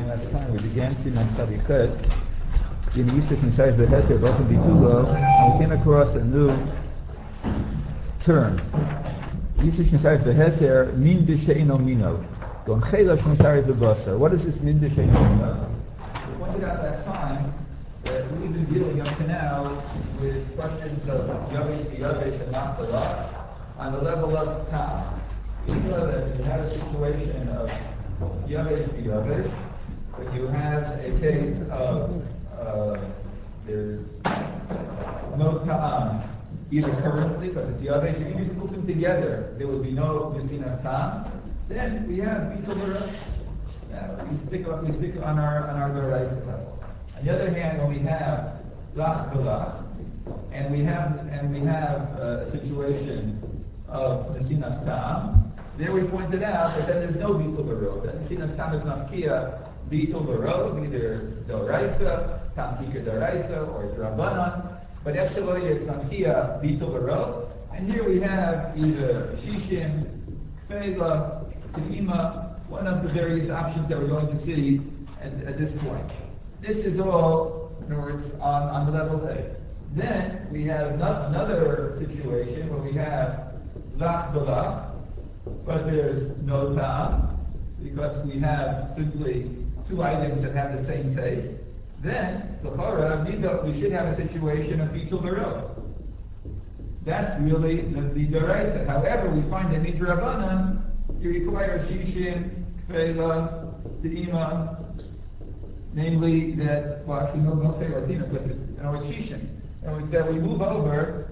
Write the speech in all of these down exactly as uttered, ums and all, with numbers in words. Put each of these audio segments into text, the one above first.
last time we began Siman Sadichet in Yisus inside the Heter Bochum Bitulo, and we came across a new term. Yisus inside the Heter Min B'She'ino Mino. Gon Chelav inside the Basar. What does this Min B'She'ino Mino? We pointed out last time that we've been dealing up to now with questions of Yavish B'Yavish and Machpelah on the level of Tam. You know that you have a situation of Yavish B'Yavish, but you have a case of uh, there's no Ta'am, either currently, because it's Yavish. If you just put them together, there would be no Messina Ta'am. Then we have B'Tuvara. Uh, we stick we stick on our on our Doraisa level. On the other hand, when we have Lach B'Lach, and we have and we have uh, a situation of Messina Ta'am, there we pointed out that then there's no Bitul Barov. That Messina Ta'am is not Kia Bitul Barov, either Doraisa, Tam Tika Doraisa, or Drabanan, but actually it's not Kia Bitul Barov. And here we have either Shishin, Kfela, Tehima, one of the various options that we're going to see at, at this point. This is all, in other words, on, on the level A. Then we have no, another situation where we have Lach B'Lach, but there's no Ta'am, because we have simply two items that have the same taste. Then, l'chora, we should have a situation of Bitul Barov. That's really the, the Doraisa. However, we find that Midrabanan, you require Shishin, Kfela, Tehima, namely that, well, actually, no, no Kfela, Tehima, because it's, you know, it's Shishin. And we said we move over,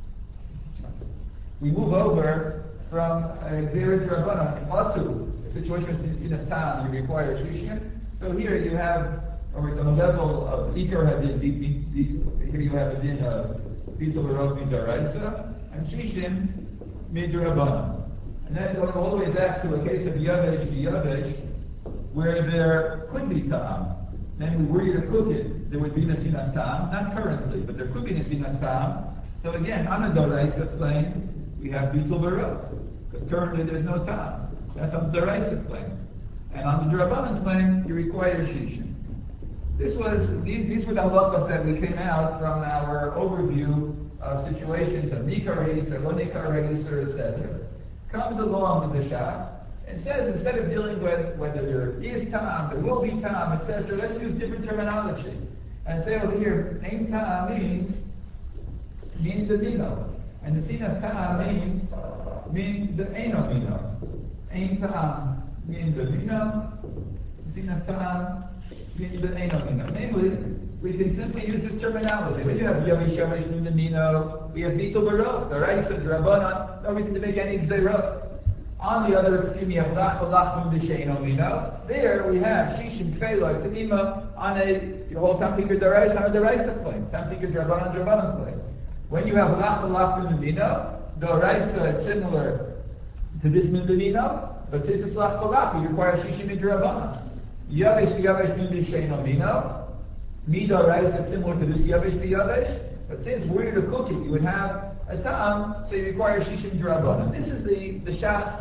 we move over from a very Drabanan, Atu, a situation in Sinas Tam, you require Shishin. So here you have, or it's on the level of Ikar Hadin, here you have a din of Bitul Barov Midaraisa, and Shishin Midrabanan. And then going all the way back to a case of Yavesh B'Yavesh, where there could be Ta'am. Namely, were you to cook it, there would be Nesinas Ta'am, not currently, but there could be Nesinas Ta'am. So again, on a Doraisa plane, we have Bitul Barov, because currently there's no Ta'am. That's on the Doraisa plane. And on the Drabanan plane, you require Shishin. This was, these, these were the halachas that we came out from our overview of situations of Nikar Reiser, Lo Nikar Reiser, et cetera. Comes along with the Shach and says, instead of dealing with whether there is Ta'am, there will be Ta'am, et cetera, let's use different terminology. And say over here, Ein Ta'am means, means the Mino. And the Sinas Ta'am means, means the Eino Mino. Ein Ta'am means the Mino, Sinas Ta'am means the Eino Mino. Namely, we can simply use this terminology. When you have Yavish Yavish Min the Mino, we have Bitul Barov, the Raisa, Drabanan, no reason to make any Zerot. On the other extreme, you have Lach B'Lach Min B'She'ino Mino. There we have Shishin, Kfela, Tehima on a, your whole Tam Tika Daraisa on a Daraisa plane, Tam Tika Drabanan, Drabanan plane. When you have Lach B'Lach Min Mino, the Daraisa is similar to this Min Mino, but since it's Lach B'Lach, you require Shishin Min Drabanan. Yavish Yavish Min B'She'ino Mino. Midah rice is similar to this Yavish B'Yavish, but since were you to cook it, you would have a Ta'am, so you require Shishim Drabanan. This is the, the Shach's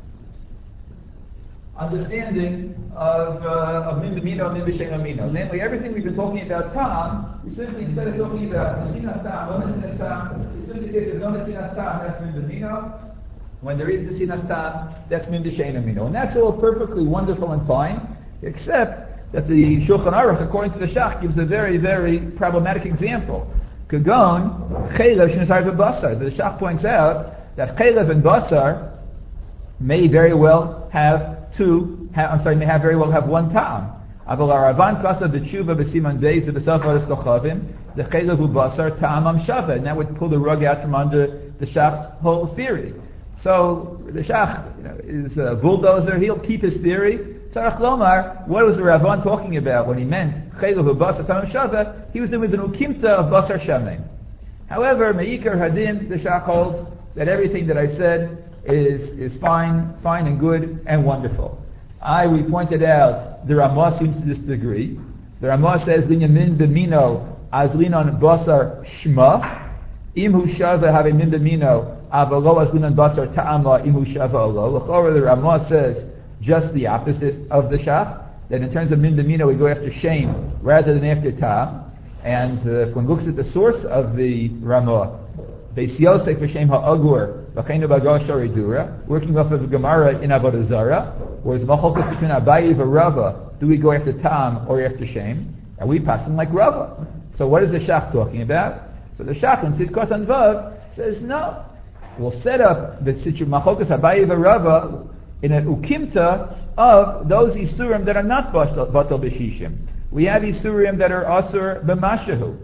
understanding of uh, of Min B'Mino, Min B'She'ino Mino. Namely, everything we've been talking about Ta'am, we simply, instead of talking about Nesinas Ta'am, no Nesinas Ta'am, we simply say there's no Nesinas Ta'am, that's Min B'Mino. When there is Nesinas Ta'am, that's Min B'She'ino Mino. And that's all perfectly wonderful and fine, except that the Shulchan Aruch, according to the Shach, gives a very, very problematic example. Kagon, Chelev Shnesar V'Basar. The Shach points out that Chelev and Basar may very well have two, ha, I'm sorry, may have very well have one Ta'am. Aval Aravan Kasa B'Tshuva B'Siman Beis B'Saf Vadas Kochavim, the Chelev V'Basar Ta'am Am Shava, and that would pull the rug out from under the Shach's whole theory. So the Shach, you know, is a bulldozer, he'll keep his theory. Tzarach Lomar, what was the Ravan talking about when he meant Chelev Basar Ta'am Shava? He was doing with an ukimta of Basar Shamen. However, Meikar Hadin, the Shach holds that everything that I said is is fine, fine and good and wonderful. I we pointed out the Ramah seems to disagree. The Ramah says Linyamin B'Mino Azlinon Basar Shma Imhu Shava Have Min B'Mino Avalo Azlinon Basar Ta'ama Imhu Shava Alo. The Ramah says just the opposite of the Shach. that in terms of min b'mino we go after shem rather than after tam. And uh, if one looks at the source of the Ramah, Beis Yosef v'shem ha'agur v'cheinu b'gar sharidura, working off of the Gemara in Avodah Zarah, whereas Machlokes between Abaye and Rava, do we go after tam or after shem? And we pass them like Rava. So what is the Shach talking about? So the Shach in Sidkot and Vav says no. We'll set up the situation Machlokes Abaye and Rava in an ukimta of those isurim that are not batal b'shishim. We have isurim that are asur b'mashahu.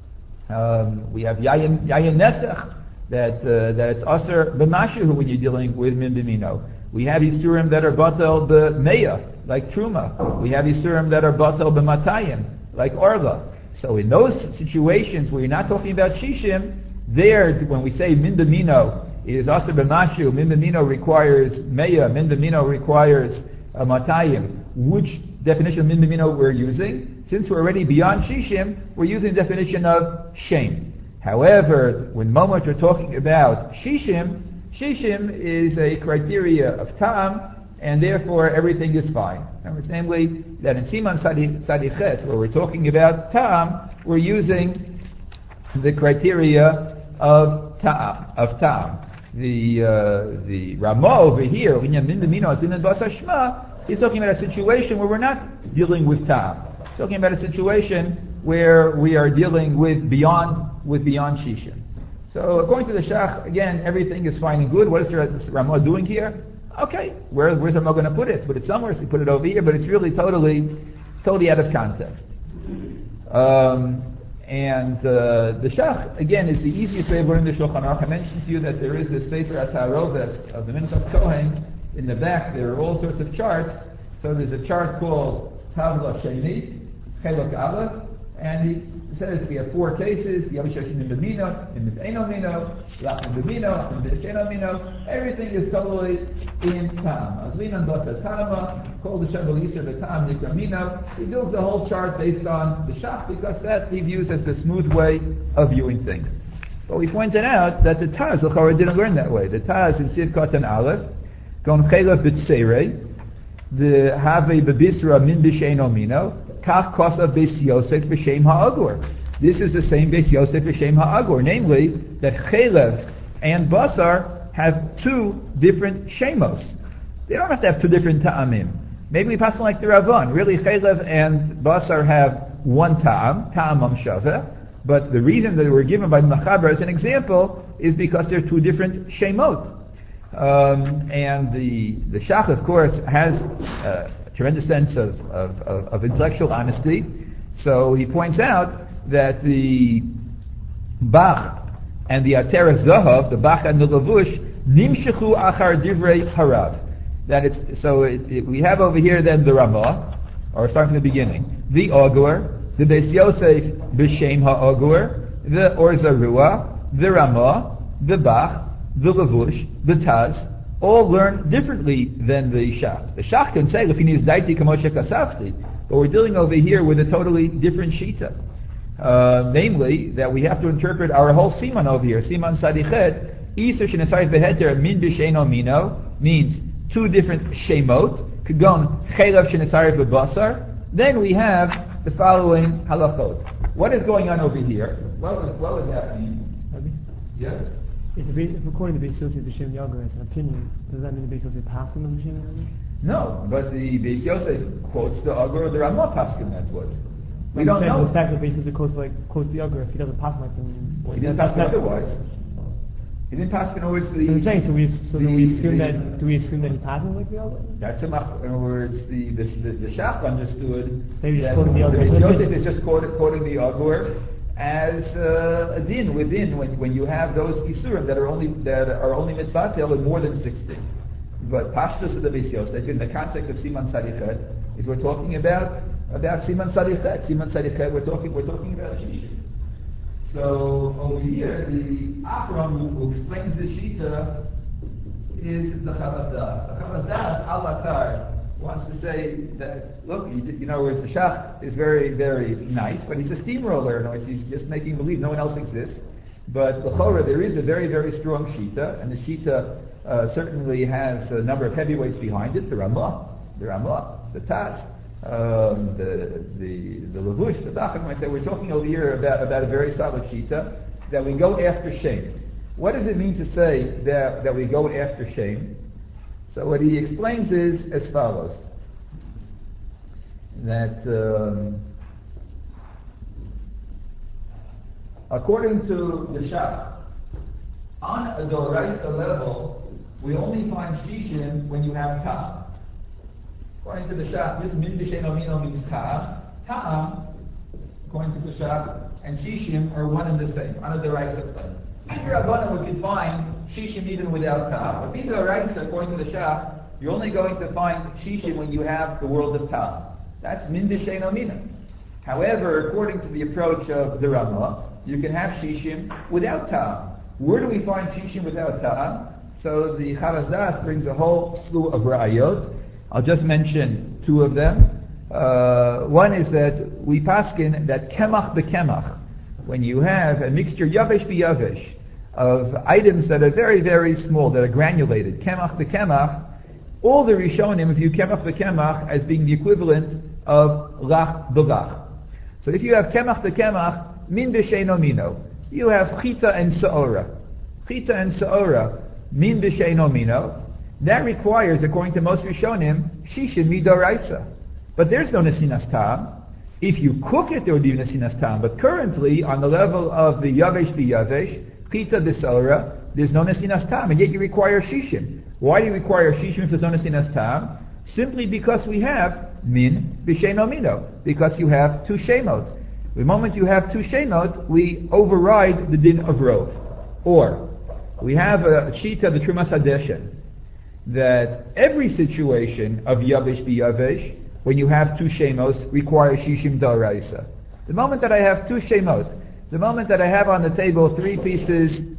Um, we have yayin yayin nesach that uh, that it's asur b'mashahu when you're dealing with min b'mino. We have isurim that are batal b'meya like truma. We have isurim that are batal b'matayim like orla. So in those situations where you're not talking about shishim, there when we say min b'mino is asur b'mashahu, min b'mino requires meya, min b'mino requires uh, matayim. Which definition of min b'mino we're using? Since we're already beyond shishim, we're using the definition of shem. However, when moment we're talking about shishim, shishim is a criteria of tam, and therefore everything is fine. And namely, that in Siman Sadichet, where we're talking about tam, we're using the criteria of tam. Of tam. The uh, the Ramah over here, min b'mino zinin b'asa shma, he's talking about a situation where we're not dealing with tam. He's talking about a situation where we are dealing with beyond with beyond shishim. So according to the Shach, again, everything is fine and good. What is the Ramah doing here? Okay, where, where's Ramah going to put it? Put it somewhere, so he put it over here, but it's really totally, totally out of context. Um, and uh, the Shach, again, is the easiest way of learning the Shulchan Aruch. I mentioned to you that there is this Sefer HaTarovet of the Minchas Kohen. In the back, there are all sorts of charts. So there's a chart called Tavla Sheni, Chelok Aleph, and he says we have four cases: Yavishash min b'mino, min b'eino mino, lach min b'mino, min b'eino mino. Everything is totally in tam. Azlinan basa tama, called the Shabbat Yisr b'tam nikra mino. He builds the whole chart based on the Shach because that he views as the smooth way of viewing things. But we pointed out that the Taz L'chorah didn't learn that way. The Taz in Sidkot and Aleph, Gon Chelav b'tseirei, the Have b'bisra min b'sheino mino, Kach kosav Beis Yosef b'shem ha'agur. This is the same Beis Yosef b'shem ha'agur, namely that Chelev and Basar have two different shemos. They don't have to have two different ta'amim. Maybe we pass on like the Ravan. Really, Chelev and Basar have one ta'am, ta'am amshaveh, but the reason that we're given by the Machaber as an example is because they're two different shemot. Um, and the the Shach, of course, has uh, a tremendous sense of, of, of, of intellectual honesty. So he points out that the Bach and the Ateret Zahav, the Bach and the Lavush, nimshechu achar divrei harav. That it's so it, it, we have over here then the Ramah, or starting from the beginning, the Ogur, the Beis Yosef b'shem ha'Ogur, the Or Zarua, the Ramah, the Bach, the Lavush, the Taz, all learn differently than the Shach. The Shach can say, "Lefini daiti kamoshe kasafti," but we're dealing over here with a totally different shita. Uh, namely, that we have to interpret our whole siman over here. Siman sadichet, iser shenesayis beheter min b'sheino mino means two different shemot. Kagon chelav shenesayis bebasar. Then we have the following halachot. What is going on over here? What was, what was happening? Yes. If, the, if according to Beis Yosef b'shem Yagur as an opinion, does that mean the Beis Yosef passed on the b'shem Yagur? No, but the Beis Yosef quotes the Agur or the Ramah Paskin that would. We don't know. The fact that Beis Yosef quotes like quotes the Agur, if he doesn't pass like them, well, he didn't pass otherwise. He didn't pass in other words the. I'm saying, so we so the, do we assume the, that do we assume that he passes like the Agur? That's a in other words the the the, the Shach understood Maybe that quoting the Agur. Beis Yosef is just quoted, quoting the Agur as uh, a din within when when you have those isurim that are only that are only mitbatel and more than sixty. But pashtus of the Beis Yosef in the context of Siman Sadichet is we're talking about about Siman Sadichet. Siman Sadichet we're talking we're talking about Shishim. So over here the Akram who explains the Shita is the Chavas Das. The Chavas Das al Atar wants to say that, look, you, you know, whereas the Shach is very, very nice, but he's a steamroller. In other words, he's just making believe no one else exists. But l'chora, there is a very, very strong Shita, and the Shita uh, certainly has a number of heavyweights behind it, the Ramah, the Ramah, the Taz. um, the the the Levush, the Dachim, might say we're talking over here about, about a very solid shita that we go after shame. What does it mean to say that that we go after shame? So what he explains is as follows: that um, according to the Shach, on a Doraisa level, we only find Shishim when you have Ta'am. According to the Shach, this Min B'Shein Omino means Ta'am. Ta'am, according to the Shach, and Shishim are one and the same, on a Doraisa plane. Either Rabbanan we can find Shishim even without Ta'am. But either Doraisa, according to the Shach, you're only going to find Shishim when you have the world of Ta'am. That's Min B'Shein Omino. However, according to the approach of the Ramah, you can have Shishim without Ta'am. Where do we find Shishim without Ta'am? So the Charas Das brings a whole slew of ra'ayot. I'll just mention two of them. Uh, one is that we paskin that kemach bekemach, when you have a mixture yavesh b'yavesh of items that are very, very small, that are granulated, kemach bekemach, all the Rishonim view kemach bekemach as being the equivalent of lach b'lach. So if you have kemach bekemach, min b'sheino mino, you have chita and sa'ora. Chita and sa'ora, min b'sheino mino. That requires, according to most Rishonim, Shishim midoraisa. But there's no nesinas tam. If you cook it, there would be nesinas tam. But currently, on the level of the yavesh b'yavesh, chita b'sa'ora, there's no nesinas tam, and yet you require Shishim. Why do you require Shishim if there's no nesinas tam? Simply because we have min b'sheino mino, because you have two shemot. The moment you have two shemot, we override the din of rov. Or, we have a shita, the Trumas Hadeshen, that every situation of yavesh b'yavesh, when you have two shemos, requires shishim daraisa. The moment that I have two shemos, the moment that I have on the table three pieces,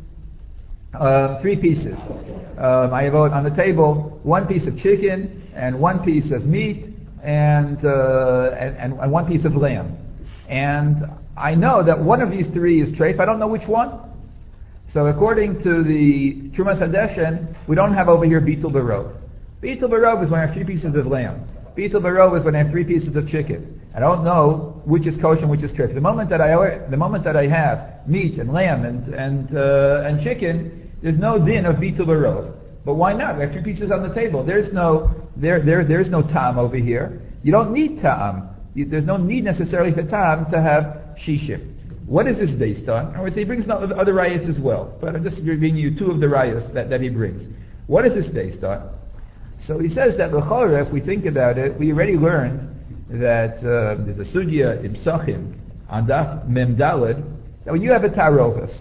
uh, three pieces, um, I have on the table one piece of chicken and one piece of meat and, uh, and, and, and one piece of lamb. And I know that one of these three is treif. I don't know which one. So according to the Trumas Hadeshen, we don't have over here Bitul Barov. Bitul Barov is when I have three pieces of lamb. Bitul Barov is when I have three pieces of chicken. I don't know which is kosher and which is treif. The moment that I the moment that I have meat and lamb and and uh, and chicken, there's no din of Bitul Barov. But why not? We have three pieces on the table. There's no there there there's no ta'am over here. You don't need ta'am. You, there's no need necessarily for ta'am to have shishim. What is this based on? I would say he brings other rayas as well, but I'm just giving you two of the rayas that, that he brings. What is this based on? So he says that l'chora, if we think about it, we already learned that uh, there's a sugya in Psachim on Daf Mem Daled, that when you have a tarovis,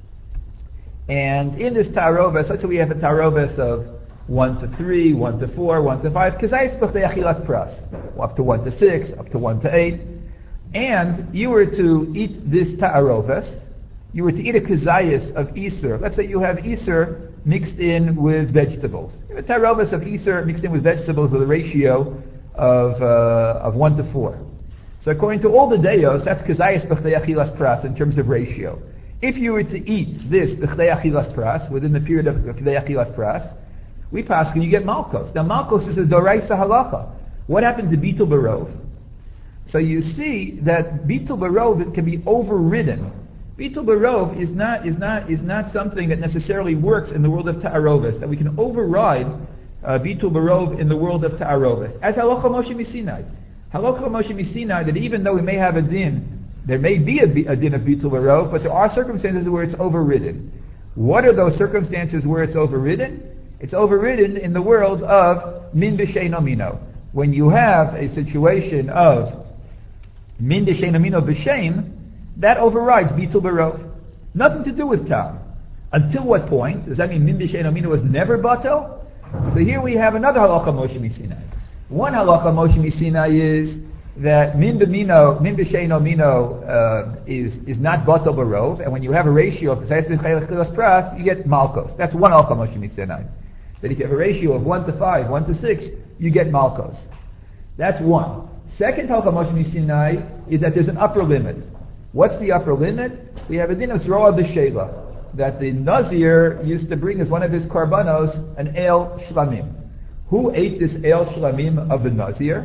and in this tarovis, let's say we have a tarovis of one to three, one to four, one to five, kazayis b'chtei achilas pras, up to one to six, up to one to eight. And you were to eat this ta'aroves, you were to eat a kazayas of Isur. Let's say you have Isur mixed in with vegetables. You have a ta'aroves of Isur mixed in with vegetables with a ratio of uh, of one to four. So according to all the deos, that's kazayas b'chtei achilas pras in terms of ratio. If you were to eat this b'chtei achilas pras, within the period of b'chtei achilas pras, we pass and you get malkos. Now malkos is a doraisa halacha. What happened to bitul barov? So you see that bitul barov can be overridden. Bitul barov is not is not is not something that necessarily works in the world of ta'arovis. That we can override uh, bitul barov in the world of ta'arovis. As halacha Moshe Misinai, halacha Moshe Misinai, that even though we may have a din, there may be a, a din of bitul barov, but there are circumstances where it's overridden. What are those circumstances where it's overridden? It's overridden in the world of min b'sheino mino. When you have a situation of min b'sheino mino b'shem, that overrides bitul barov. Nothing to do with tam. Until what point? Does that mean min b'sheino mino was never batel? So here we have another halacha Moshe Misinai. One halacha Moshe Misinai is that min b'mino, min b'sheino mino uh, is is not batel barov, and when you have a ratio of k'sayis b'chayil pras, you get malkos. That's one halacha Moshe Misinai. That if you have a ratio of one to five, one to six, you get malkos. That's one. Second halacha Moshe Misinai is that there's an upper limit. What's the upper limit? We have a din of zroa b'shela, that the Nazir used to bring as one of his karbanos an el shlamim. Who ate this el shlamim of the Nazir?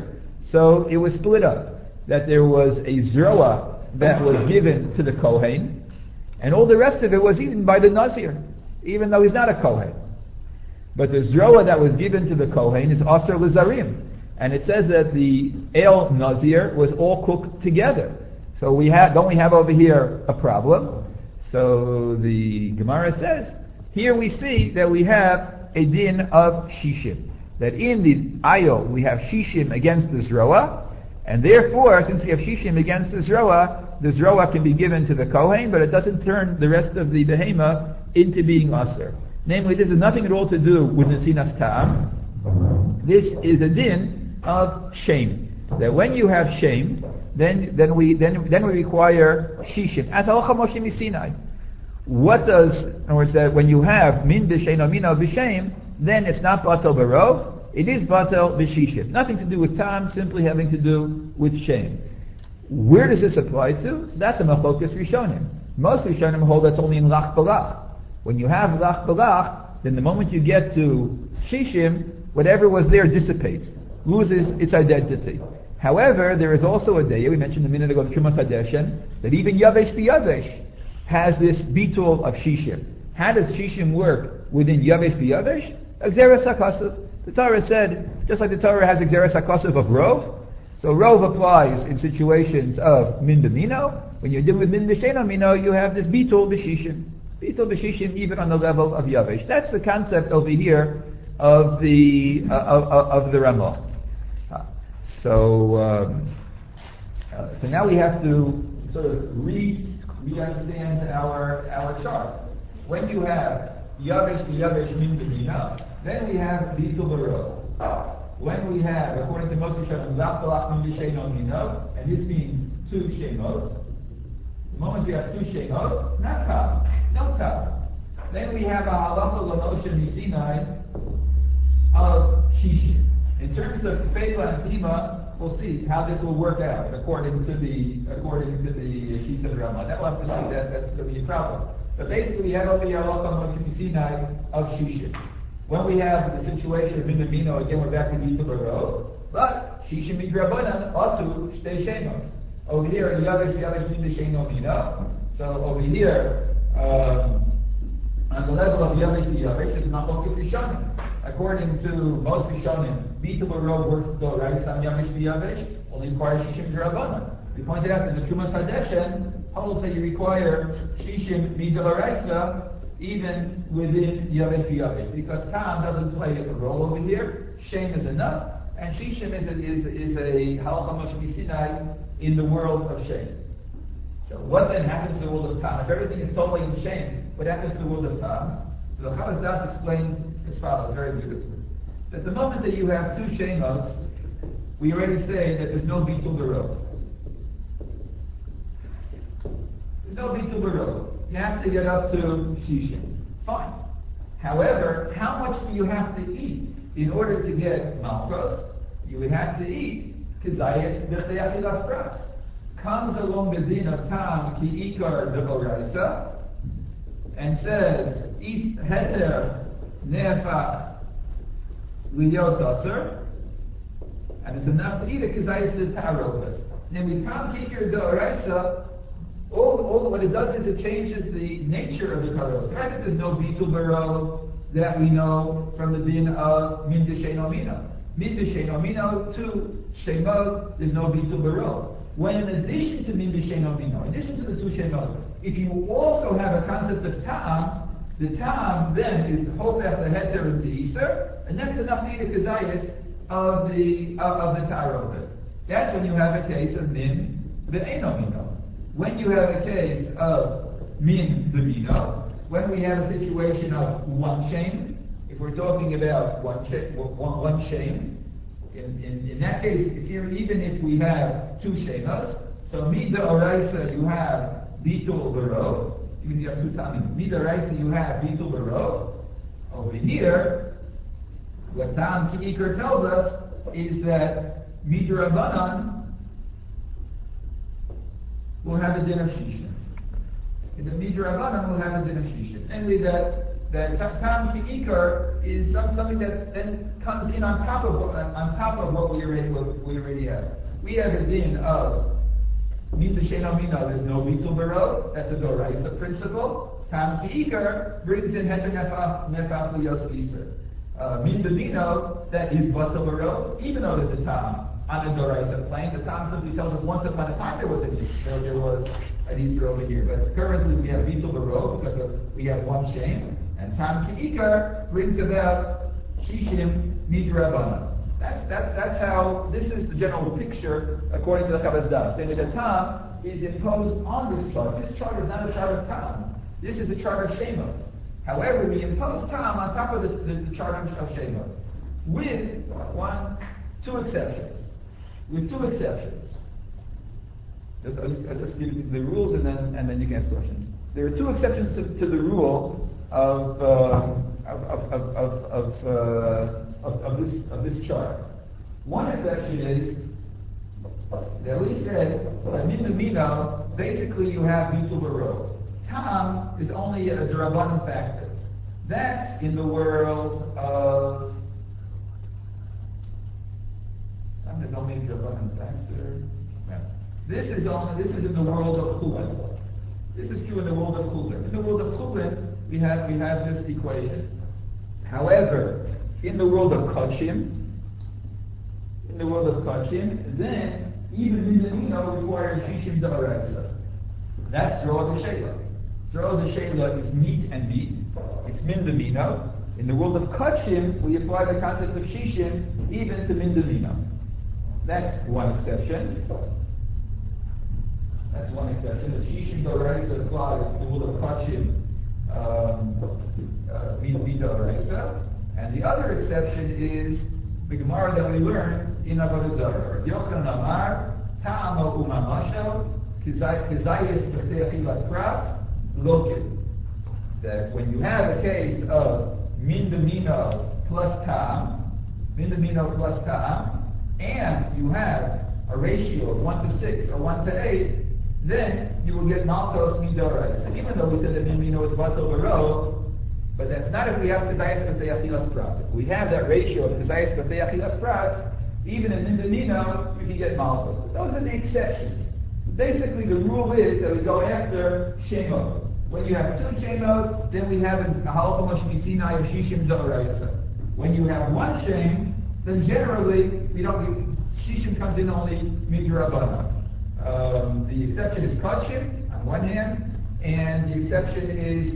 So it was split up. That there was a zroa that was given to the Kohen, and all the rest of it was eaten by the Nazir, even though he's not a Kohen. But the zroa that was given to the Kohen is Aser L'Zarim. And it says that the El Nazir was all cooked together. So we have, don't we have over here a problem? So the Gemara says, here we see that we have a din of Shishim. That in the Ayo we have Shishim against the Zroa, and therefore, since we have Shishim against the Zroa, the Zroa can be given to the Kohen, but it doesn't turn the rest of the Behema into being Aser. Namely, this has nothing at all to do with Nesinas Ta'am. This is a din of shame. That when you have shame, then then we then then we require Shishim. As Halacha Moshe Misinai. What does, in other words, that when you have min b'shein or mina b'shem, then it's not batel barov, it is batel b'shishim. Nothing to do with tam, simply having to do with shame. Where does this apply to? That's a machlokas rishonim. Most rishonim hold that's only in lach balach. When you have lach balach, then the moment you get to shishim, whatever was there dissipates, loses its identity. However, there is also a day, we mentioned a minute ago, Trumas Hadeshen, that even yavesh b'yavesh has this bitul of shishim. How does shishim work within yavesh b'yavesh? Exeres HaKasav. The Torah said, just like the Torah has Exeres HaKasav of rov, so rov applies in situations of min b'mino. When you're dealing with min b'sheino mino, you have this bitul b'shishim. Bitul b'shishim even on the level of yavesh. That's the concept over here of the uh, of, of the Ramah. Uh, so, um, uh, so now we have to sort of read. We understand our our chart. When you have yavesh yavesh min b'mina, then we have bitul b'ro. When we have, according to Moshe Shalom, lach balach min b'sheino mino, and this means two shemot. The moment you have two shemot, not tav, no tav. Then we have a halacha l'moshe misinai of shishim. In terms of Fela and Tima, we'll see how this will work out according to the according to the Shita of Ramah. That we'll have to see. That that's going to be a problem. But basically, we have over here halacha l'moshe misinai of shishim. When we have the situation of Minamino, again we're back to Bitul Baro, but Shishim Midrabanan Atu Shtei Shemos. Over here, Yavesh Yavesh Min Sheino Mina. So over here, um, on the level of Yavesh Yavesh, it's not Mokif Rishonim. According to most Rishonim, Bitul Baro works to go right, Sam Yavesh Yavesh, only requires Shishim Midrabanan. We pointed out that the Trumas Hadeshen holds that you require Shishim Midaraisa even within Yavesh Yavesh, because Tam doesn't play a role over here. Shame is enough, and Shishim is a, is, is a halacha moshe misinai in the world of shame. So what then happens to the world of Tam? If everything is totally in shame, what happens to the world of Tam? So the Chavaz explains as follows very beautifully. That the moment that you have two shemos, we already say that there's no bitul b'ro. There's no bitul b'ro. You have to get up to shishim. Fine. However, how much do you have to eat in order to get malchus? You would have to eat kizayis b'chtei achilas pras. Comes along the din of tam ki ikar devoraisa and says east heter nefach liyos aser, and it's enough to eat a kizayis b'taropas. Namely, tam ki ikar devoraisa. All, all what it does is it changes the nature of the karos. The fact that there's no bitul baro that we know from the din of min d'sheino mino. Min d'sheino mino, two shemot, there's no bitul baro. When in addition to min d'sheino mino, in addition to the two shemot, if you also have a concept of ta'am, the ta'am then is hopech the heter into iser, and that's enough to eat a kazayas of the of, of the tarot. That's when you have a case of min d'eino mino. When you have a case of min b'mino, when we have a situation of one shame, if we're talking about one sh- one, one shame, in, in, in that case, it's here, even if we have two shemos, so mida oraisa you have bitul b'ro, even if you have two tamim, mida oraisa you have bitul b'ro. Over here, what Tam Ki'ikar tells us is that mida rabbanan will have a din of shishim. In the Midrabanan will have a din of shishim. Namely that that tam ki'ikar is some, something that then comes in on top of what, on top of what we already what we already have. We have a din of min b'sheino mino. There's no bitul baro. That's a doraisa principle. Tam ki'ikar brings in heter nefach liyos iser. Min b'mino, that is batal baro, even though there's a tam on a doraisa plane. The tam simply tells us once upon a time there was a Easter, there was an Easter over here. But currently we have bitul baro because of, we have one shame. And tam ki'ikar brings about shishim midrabanan. That's, that's, that's how, this is the general picture according to the Chavas Das. Then the tam is imposed on this chart. This chart is not a chart of tam. This is a chart of shemot. However, we impose tam on top of the, the, the chart of shemot. With one, two exceptions. With two exceptions. Just, I'll, just, I'll just give you the rules and then, and then you can ask questions. There are two exceptions to, to the rule of, uh, of, of, of, of, of uh, Of, of this of this chart. One exception is that we said min mino, basically you have bitul baro. Tam is only a derabanan factor. That's in the world of tam is only a derabanan factor. Yeah. This is only this is in the world of chulin. This is true in the world of chulin. In the world of chulin, we have we have this equation. However, in the world of kachim, in the world of kachim, then even minamino requires shishim da'araisa. That's Zroa D'Sheila. Zroa D'Sheila is meat and meat. It's mindamino. In the world of kachim, we apply the concept of shishim even to mindamino. That's one exception. That's one exception. The shishim da'araisa applies to the world of kachim, um, uh, meat da'araisa. And the other exception is the Gemara that we learned in Avodah Zarah. Yochanan Amar, Ta'amo Umamasho, Kizayis B'Te'achilas Pras, Lokin. That when you have a case of Min B'Mino plus Ta'am, Min B'Mino plus Ta'am, and you have a ratio of one to six or one to eight, then you will get Maltos Midorais. And even though we said that Min B'Mino is Batzal Baro, but that's not if we have Kizayis B'Tei Achilas Pras. If we have that ratio of Kizayis B'Tei Achilas Pras, even in Mindamino, we can get Malchus. Those are the exceptions. Basically, the rule is that we go after Shemot. When you have two Shemot, then we have a Halacha Moshe Sinai of Shishim D'Oraisa. When you have one Shem, then generally, we don't, Shishim comes in only Midrabana. Um, the exception is Kachim, on one hand, and the exception is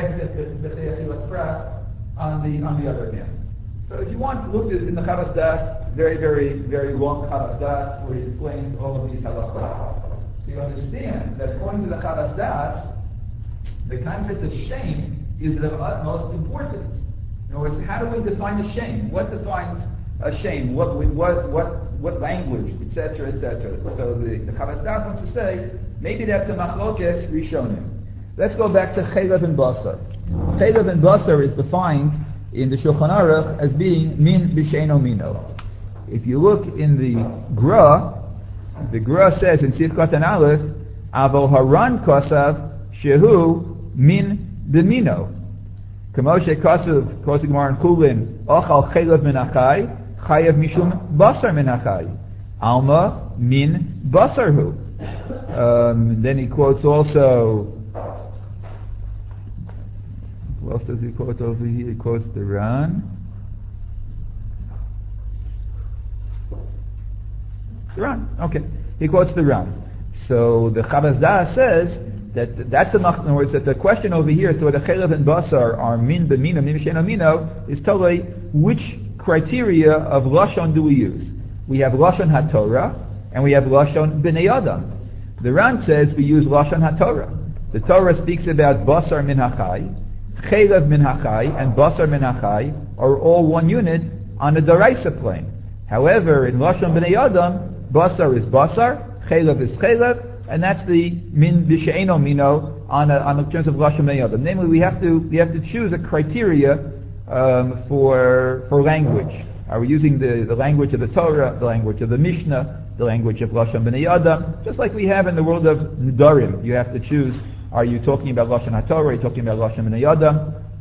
B'Tei Pras on the on the other hand. So if you want to look at this in the Chavas Das, very, very, very long Chavas Das, where he explains all of these halachot. So you understand that according to the Chavas Das, the concept of shame is of utmost importance. In other words, how do we define a shame? What defines a shame? What what what what language, et cetera, et cetera. So the, the Chavas Das wants to say maybe that's a machlokes rishonim. Let's go back to Chaylev and Basar. Chaylev and Basar is defined in the Shulchan Aruch as being min b'sheino mino. If you look in the Gra, the Gra says in Sifkat and Aleph, Avo Haran Kosav Shehu min b'mino. Kamoshe Kosav, Kosav Gemara in Chulin, Ochal Chaylev min achai, Chayev mishum Basar min achai. Alma min Basarhu. Um, then he quotes also, what else does he quote over here? He quotes the Ran. The Ran, okay. He quotes the Ran. So the Chavas Das says that that's a mach. In other words, that the question over here is to whether Chaylev and Basar are min b'mino, min b'sheino mino, is totally which criteria of Lashon do we use? We have Lashon HaTorah and we have Lashon B'nei Adam. The Ran says we use Lashon HaTorah. The Torah speaks about Basar min hachai, Chaylev min hachai, and Basar min hachai are all one unit on a Daraisa plane. However, in Lashon B'nei Adam, Basar is Basar, Chaylev is Chaylev, and that's the min b'sheino mino on a, on the terms of Lashon B'nei Adam. Namely, we have to we have to choose a criteria um, for for language. Are we using the, the language of the Torah, the language of the Mishnah, the language of Lashon B'nei Adam, just like we have in the world of Nedarim? You have to choose, are you talking about Lashon HaTorah, are you talking about Lashon B'nei Adam?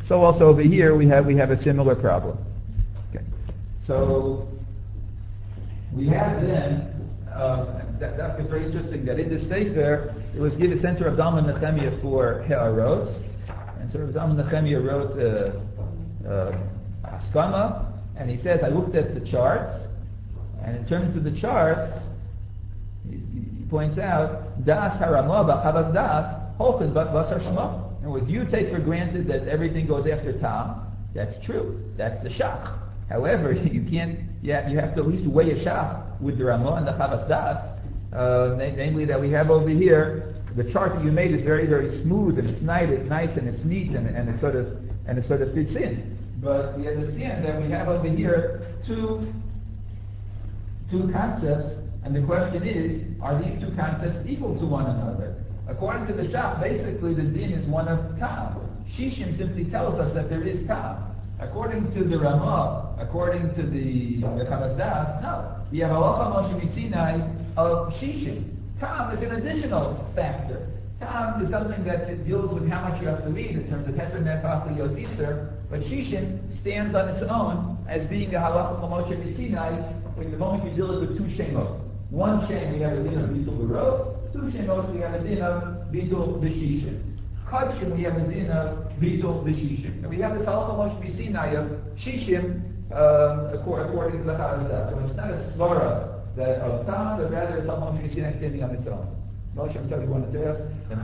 So also over here we have we have a similar problem. Okay. So we have then uh, that, that's very interesting that in the Sefer it was given center of Zalman Nechemia for He'arot, and so Zalman Nechemia wrote uh, uh, Haskama, and he says I looked at the charts, and in terms of the charts, he, he points out Das Haramah B'Chavas Das Holchen Basar Shema. In other words, you take for granted that everything goes after Tam. That's true. That's the Shach. However, you can't. Yeah, you have to at least weigh a Shach with the Ramah and the Chavas Das. Uh, namely, that we have over here, the chart that you made is very, very smooth and it's nice, it's nice and it's neat and, and it sort of and it sort of fits in. But we understand that we have over here two two concepts, and the question is, are these two concepts equal to one another? According to the Shach, basically the din is one of Tam. Shishim simply tells us that there is Tam. According to the Ramah, according to the the Chavas Das, no. We have Halacha Moshe Sinai of Shishim. Tam is an additional factor. Tam is something that deals with how much you have to eat in terms of Heter Nefach Yositzer, but Shishim stands on its own as being a Halacha Moshe Sinai when the moment you deal with two Shemot. One Shem we have a din of Bitul B'Rov, two Shemot we have a din of Bitul B'Shishim. Kodshim we have a din of Bitul B'Shishim. And we have this Halacha Moshe Sinai of Shishim um, according to the Chavas Das. So it's not a svara that of Tam, but rather it's Halacha Moshe Sinai standing on its own. Moshe, I'm sorry, you wanted to ask?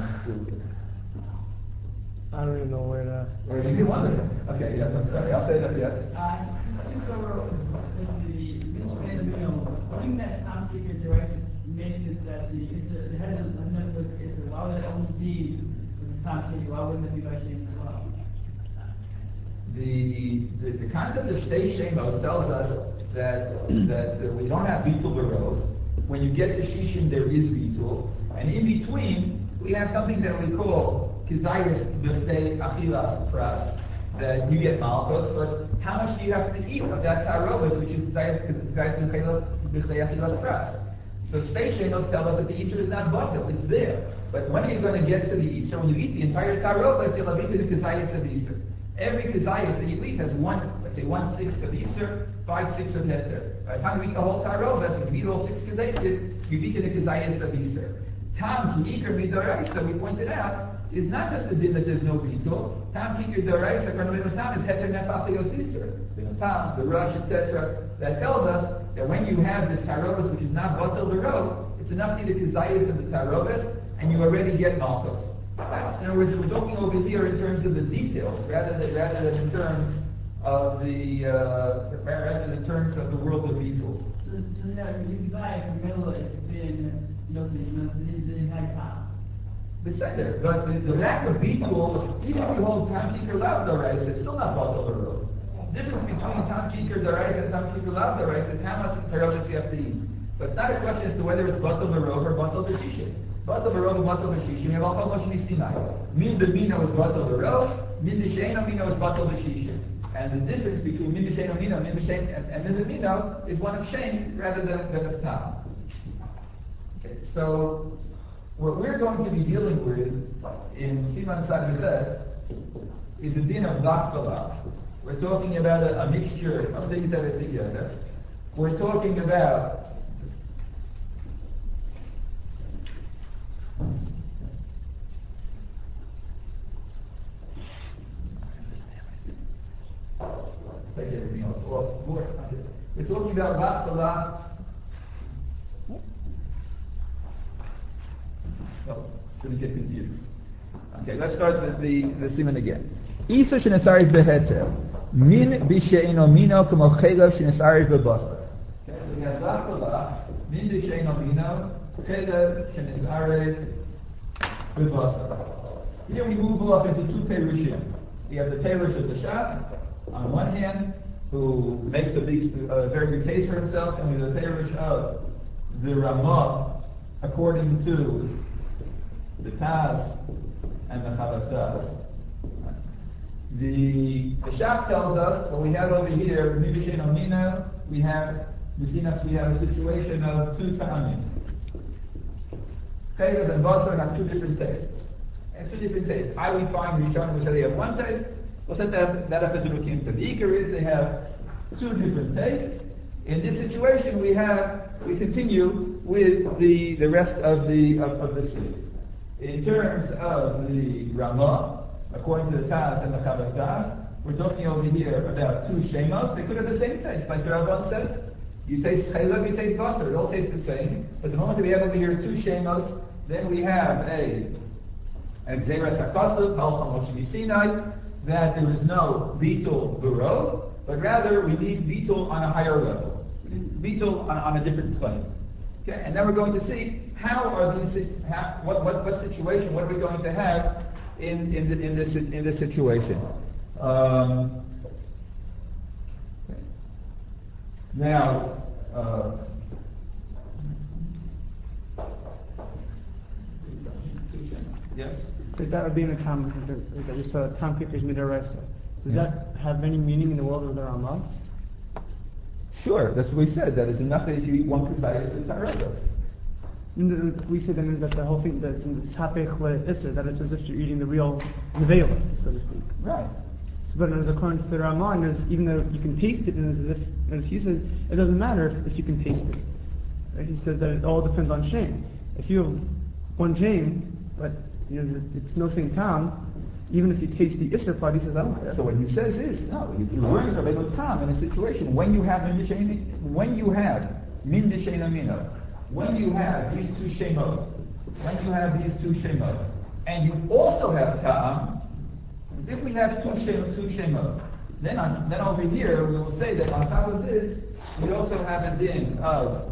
I don't even know where to... Or you can wonder. Okay, yes, I'm sorry. I'll say that, yes. Uh, just over the Putting that Tom Seeker direct makes it that the it's a, it has a, a it's a why would it only be with Tom Seeker? Why wouldn't it be by Shem as well? The, the the concept of Shtei Shemos tells us that that uh, we don't have Bitul B'Rov. When you get to Shishim, there is Bitul, and in between we have something that we call Kizayis B'Ftei Achilas Pras, that you get Malchus, but how much do you have to eat of that Tarobas, which is Kizayis B'Ftei So Shtei Shemos tell us that the Easter is not bottled, it's there. But when are you going to get to the Easter? When you eat the entire Tarobas, you'll have eaten the Kizayis of Easter. Every Kizayis that you eat has one, let's say one sixth of Easter, five sixths of Heter. By the time you eat the whole Tarobas, if you eat all six Kizayis, you've eaten the Kizayis of Easter. Tam Kikir Midoraisa, we pointed out, is not just a din that there's no Bitul. Tam Kikir Doraisa, Karnavino Tam is Heter Nefach Yosisr. Tam, the Rush, et cetera. That tells us that when you have this Tarobas, which is not Batal B'Rov, it's enough to eat the Kizayis of the Tarobas, and you already get Malchus. In other words, we're talking over here in terms of the details, rather than rather than in terms of the uh, rather than in terms of the world of Bitul. So, so yeah, the Kizayis in the middle has been, you know, the entire time. Beseder, but the, the lack of Bitul, even if you hold Tam Kikir Lav Dorais, it's still not Batal B'Rov. The difference between Tam Kikir Dorais and Tam Kikir Lav Dorais is how much Tarobas you have to eat. But it's not a question as to whether it's Batal B'Rov or Batal B'Shishim. Batal B'Rov and Batal B'Shishim, you have Al Moshe Sinai. Min B'Mino is Batal B'Rov, Min B'Sheino Mino is Batal B'Shishim. And the difference between Min B'Sheino Mino, Min B'Shein, and, and Min B'Mino is one of Shein rather than, than of Tam. Okay, so what we're going to be dealing with in Siman Sadezet is the din of Vakbala. We're talking about a, a mixture of things that are together. We're talking about take everything else off. We're talking about Vakbala. Oh, shouldn't get confused. Okay, let's start with the, the siman again. Isa shenesaris beheter. Min b'she'eno mino k'mo chelav shenesaris b'basar. Okay, so we have Vakbala. Min b'she'eno mino, chelav shenesaris b'basar. Here we move off into two perushim. We have the perush of the Shach, on one hand, who makes a big, uh, very good case for himself, and we have the perush of the Ramah, according to the Taz and the Chavas Das. The the Shach tells us what we have over here, Mibishin Omina, we have Mesinas, we have a situation of two Ta'amim. Chayas and Basar have two different tastes. And two different tastes. I we find Rishonim which say they have one taste, We'll set that, that up as a rukim. So the ikar is they have two different tastes. In this situation, we have, we continue with the, the rest of the, of, of the sleep. In terms of the Ramah, according to the Taz and the Chabad Taz, we're talking over here about two shemos. They could have the same taste, like the Rabban says. You taste chelak, you taste basar, they all taste the same. But the moment that we have over here two shemos, then we have a Xeras HaKasav, Halcham Moshe Sinai, that there is no Bitul Burov, but rather we need Bitul on a higher level. Bitul on, on a different plane. Okay, and then we're going to see how are these, how, what, what, what situation, what are we going to have in, in, the, in, this, in this situation. Um, okay. Now, uh, yes? So that would be in the Tam, that we saw Tam Kippur's Midoraisa. Does Yeah. that have any meaning in the world of the Ramah? Sure, that's what we said. That is enough that if you eat one kazayas, it's not We say then that the whole thing, that in the Sapech Isser, that it's as if you're eating the real nevela, so to speak. Right. But as according to the Ramah, and as, even though you can taste it, and as if, as he says, it doesn't matter if you can taste it. Right? He says that it all depends on shame. If you have one shame, but you know, it's no same town, even if you taste the Isser part, he says, I don't care. So what he says is, no, you you learn Rabbeinu Tam in a situation when you have min b'shein, when you have min b'shein amino, when you have these two shemot, when you have these two shemot, and you also have Tam, if we have two shemot, two shemot, then on, then over here we will say that on top of this we also have a din of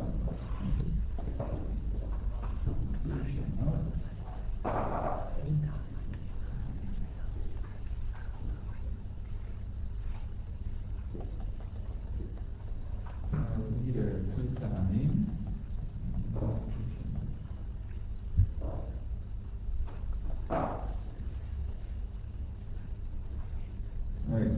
either two tamim. Right.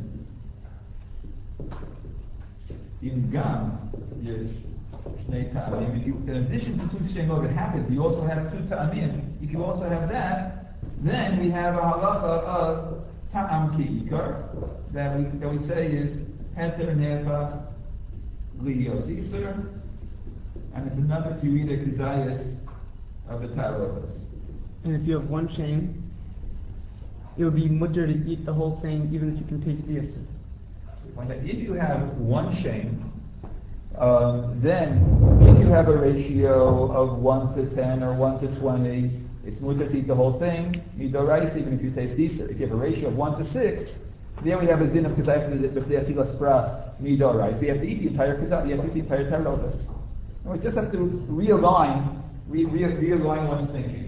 In Gam, yes, Shnei Ta'amim. If you, in addition to two Shemot, it happens, you also have two Ta'amim. If you also have that, then we have a halacha of Ta'am Ki Ikar, that we, that we say is Heter Nefach Liyos Isur, and it's enough if you eat a Kizayas of the Tarotas. And if you have one shame, it would be mutter to eat the whole thing, even if you can taste the Isser. If you have one shame, um, then if you have a ratio of one to ten or one to twenty, it's mutter to eat the whole thing, midorais, even if you taste Isser. If you have a ratio of one to six, there we have a zin of kazayf b'fnei achilas pras, midorais. We have to eat the entire kazayf, you have to eat the entire tarotas. We just have to realign, re- re- realign one's thinking.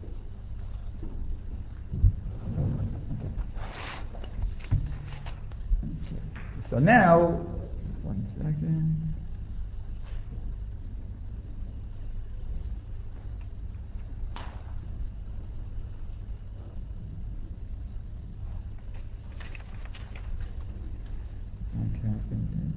So now, one second. Okay, I think that-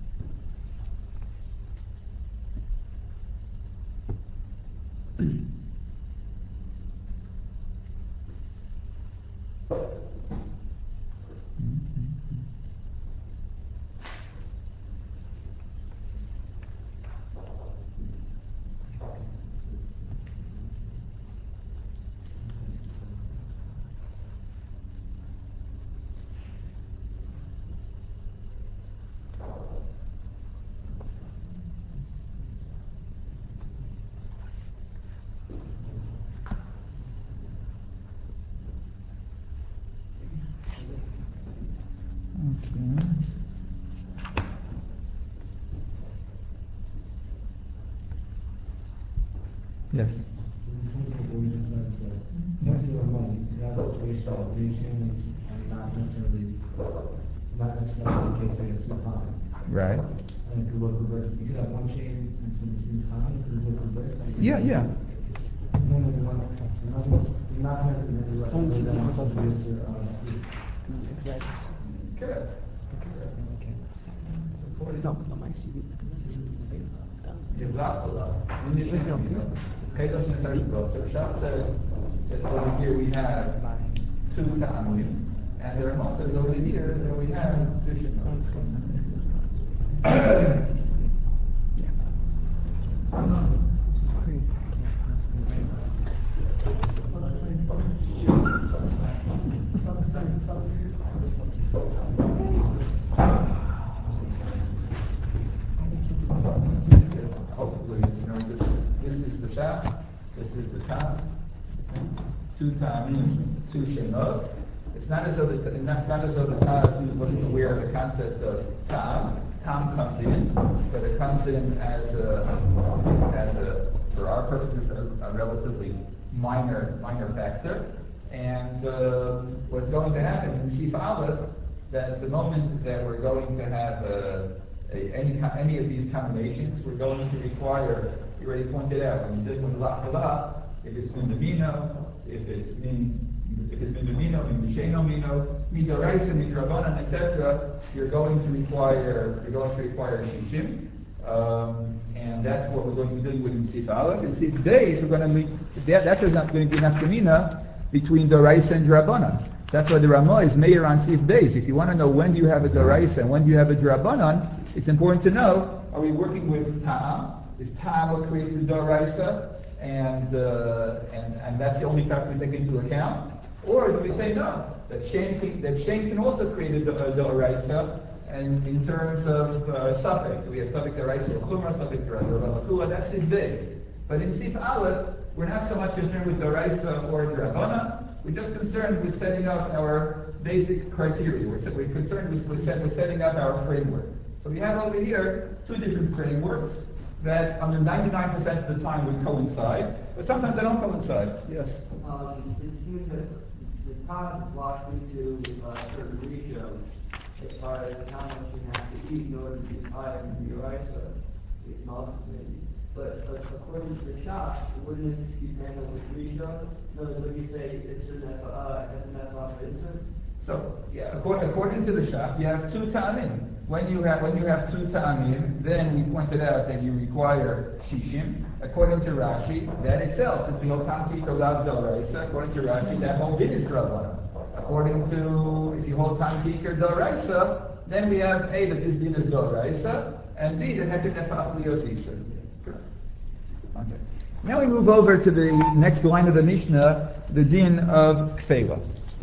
Okay. Yes. Right. Yeah, yeah. Correct. No, no, my C V. Kedos necessary growth. So Shach says that over here we have two ta'amim, And the Ramah says over here that we have two Shemot. Hopefully, you know, this, this is the Shah, this is the Tam, two Tamim, two Shemot. It's not as though the not, not as though the Tam wasn't aware of the concept of Tam. Tam comes in, but it comes in as a, as a, for our purposes, a, a relatively minor minor factor. And uh, what's going to happen in Sif Aleph, that the moment that we're going to have uh, a, any any of these combinations, we're going to require. You already pointed out when you did with la la, if it's mino, if it's min, if it's mino, misheno mino, midoraisa, midrabanan, et cetera, you're going to require you're going to require shishim, um, and that's what we're going to be doing with Sif Aleph. In Sif Beis, we're going to meet. That, that's not going to be nafkamina between Doraisa and Drabanan. That's why the Ramah is Meir on Sif Beis. If you want to know when do you have a Doraisa and when do you have a Drabanan, it's important to know, are we working with Ta'am? Is Ta'am what creates the Doraisa? And, uh, and and that's the only factor we take into account? Or do we say no, that Shem can, that Shem can also create a Doraisa, and in terms of uh, Safek, we have Safek Doraisa or Chumrah, Safek Doraisa, that's Sif Beis. But in Sif Aleph, we're not so much concerned with Doraisa or Drabana. We're just concerned with setting up our basic criteria. We're, we're concerned with, with, set, with setting up our framework. So we have over here two different frameworks that under ninety-nine percent of the time would coincide, but sometimes they don't coincide. Yes? Um, it seems that the time locked into uh, certain ratios as far as how much you have to eat in order to be high in your right, so it's not maybe. But uh, according to the shop, wouldn't it depend on which ratio? In other words, when you say it's an F, uh, it's an F off insert? So, yeah, according, according to the shop, you have two ta'amim. When you have when you have two ta'amim, then we pointed out that you require shishim. According to Rashi, that itself is the otam kikar lav doraisa. According to Rashi, that whole din is rabbanan. According to, if you hold tam kikar doraisa, then we have A, that this din is doraisa, and B, that heter nefach liosisa. Okay. Now we move over to the next line of the Mishnah, the din of kfela.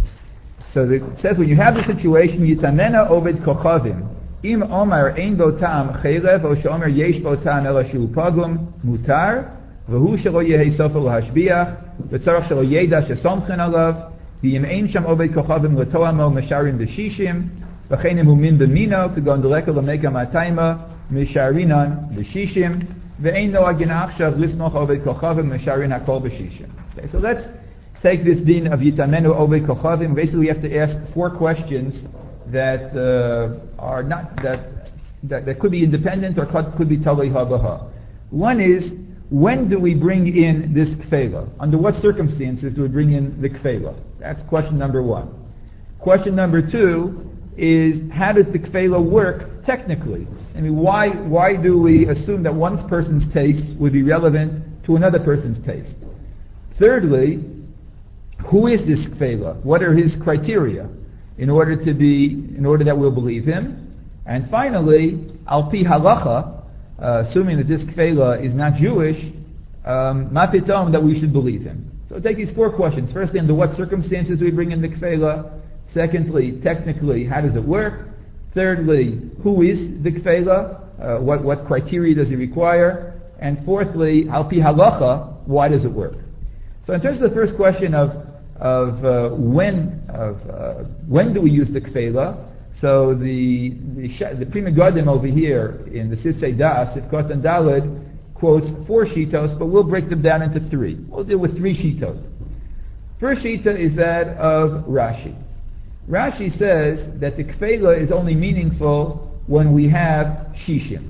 So the, it says when you have the situation, yitamena oved kochavim, im omar ein bo ta'am chelev, o sheomer yesh bo ta'am ela shu pagum, mutar, v'hu shelo yehi sofer lahashbiach, v'tzarach shelo yeda shesomchen alav, v'im ein sham oved kochavim letoamo mesharim v'shishim, v'chenim hu min b'mino, k'gon deleka l'mega matayma, mesharinan v'shishim, ve'ein no agina achshav lisnoch oved kochavim mesharin hakol b'shishim. Okay, so let's take this din of yitamenu oved kochavim. Basically, we have to ask four questions that uh, are not that, that that could be independent or could, could be talei habaha. One is, when do we bring in this kfela? Under what circumstances do we bring in the kfela? That's question number one. Question number two is, how does the kfela work technically? I mean, why why do we assume that one person's taste would be relevant to another person's taste? Thirdly, who is this kfela? What are his criteria in order to be in order that we'll believe him? And finally, al pi halacha, uh, assuming that this kfela is not Jewish, um, ma pitom, that we should believe him. So take these four questions. Firstly, under what circumstances do we bring in the kfela? Secondly, technically, how does it work? Thirdly, who is the kfela? Uh, what, what criteria does he require? And fourthly, al pi halacha, why does it work? So in terms of the first question of of uh, when of uh, when do we use the kfela? So the the, the Pri Megadim over here in the Sisei Das, Sifkot and Daled, quotes four shitos, but we'll break them down into three. We'll deal with three shitos. First shita is that of Rashi. Rashi says that the kfela is only meaningful when we have shishim.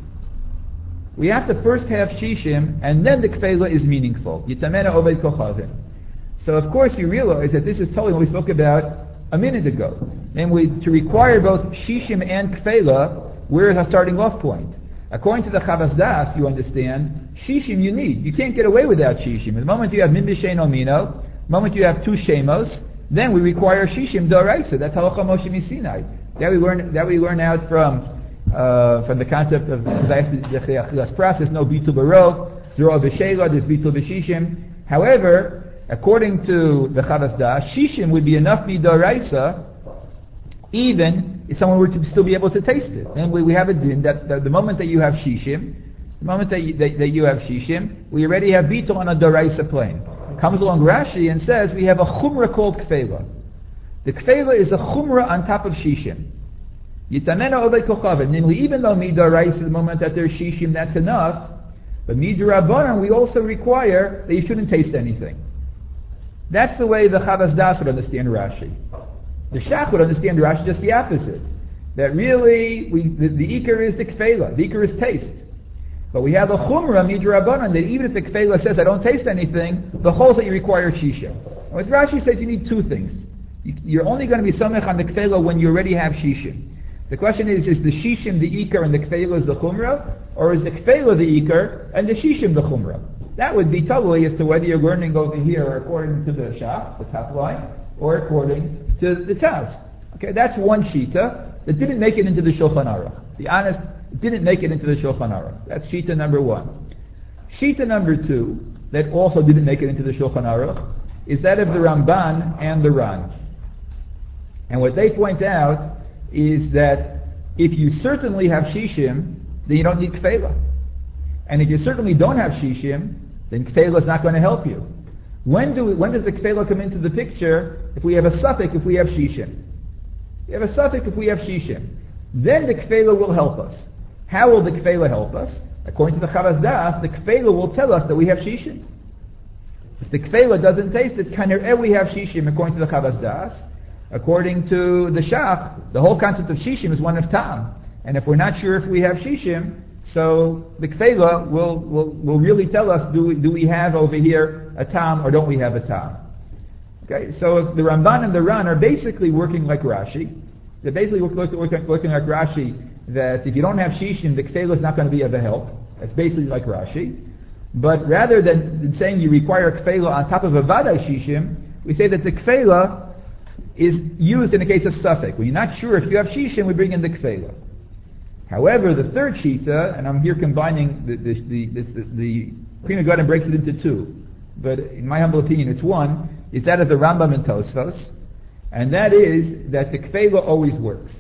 We have to first have shishim, and then the kfela is meaningful. Yitamena oved kochavim. So of course you realize that this is totally what we spoke about a minute ago. Namely, to require both shishim and kfela, where is our starting off point? According to the Chavas Das, you understand, shishim you need. You can't get away without shishim. The moment you have min b'shein omino, the moment you have two shemos, then we require shishim d'oraisa. That's halacha Moshe Misinai. That we learn. That we learn out from uh, from the concept of the process. No bitul barov, zero b'shela. There's bitul b'shishim. However, according to the Chavas Das, shishim would be enough d'oraisa, even if someone were to still be able to taste it. And we, we have a din that, that the moment that you have shishim, the moment that you, that, that you have shishim, we already have bitul on a d'oraisa plane. Comes along Rashi and says we have a chumrah called kfela. The kfela is a chumrah on top of shishim. Yitamena olei kochavim. Namely, even though midaraisa, the moment that there's shishim, that's enough. But midrabanan, we also require that you shouldn't taste anything. That's the way the Chavas Das would understand Rashi. The Shach would understand Rashi just the opposite. That really, we, the, the ikar is the kfela. The ikar is taste. But we have a chumrah midrabanan that even if the kfela says I don't taste anything, the whole that you require shisha. And what Rashi says, you need two things. You, you're only going to be samech on the kfela when you already have shishim. The question is, is the shishim the ikar and the kfela is the chumrah, or is the kfela the ikar and the shishim the chumrah? That would be totally as to whether you're learning over here according to the shach, the top line, or according to the taz. Okay, that's one shita that didn't make it into the Shulchan Aruch. The honest, it didn't make it into the Shulchan Aruch. That's shita number one. Shita number two, that also didn't make it into the Shulchan Aruch, is that of the Ramban and the Ran. And what they point out is that if you certainly have shishim, then you don't need kfela. And if you certainly don't have shishim, then kfela is not going to help you. When do we, when does the kfela come into the picture? If we have a suffix, if we have shishim. We have a suffix if we have shishim. Then the kfela will help us. How will the kfela help us? According to the Chavas Das, the kfela will tell us that we have shishim. If the kfela doesn't taste it, kanereh we have shishim according to the Chavas Das. According to the Shach, the whole concept of shishim is one of tam. And if we're not sure if we have shishim, so the kfela will, will, will really tell us, do we, do we have over here a tam or don't we have a tam? Okay, so if the Ramban and the Ran are basically working like Rashi. They're basically working, working, working like Rashi, that if you don't have shishim, the kfela is not going to be of a help. That's basically like Rashi. But rather than, than saying you require kfela on top of a vaday shishim, we say that the kfela is used in the case of suffix. When you're not sure if you have shishim, we bring in the kfela. However, the third shita, and I'm here combining the the the, the, the Pri Megadim breaks it into two, but in my humble opinion, it's one. Is that of the Rambam and Tosfos, and that is that the kfela always works.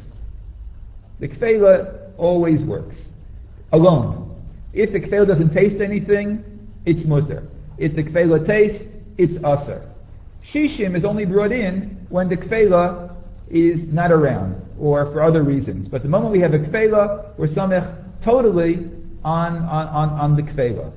The kfela always works alone. If the kfela doesn't taste anything, it's mutter. If the kfela tastes, it's aser. Shishim is only brought in when the kfela is not around, or for other reasons. But the moment we have a kfela, we're samech totally on, on, on, on the kfela.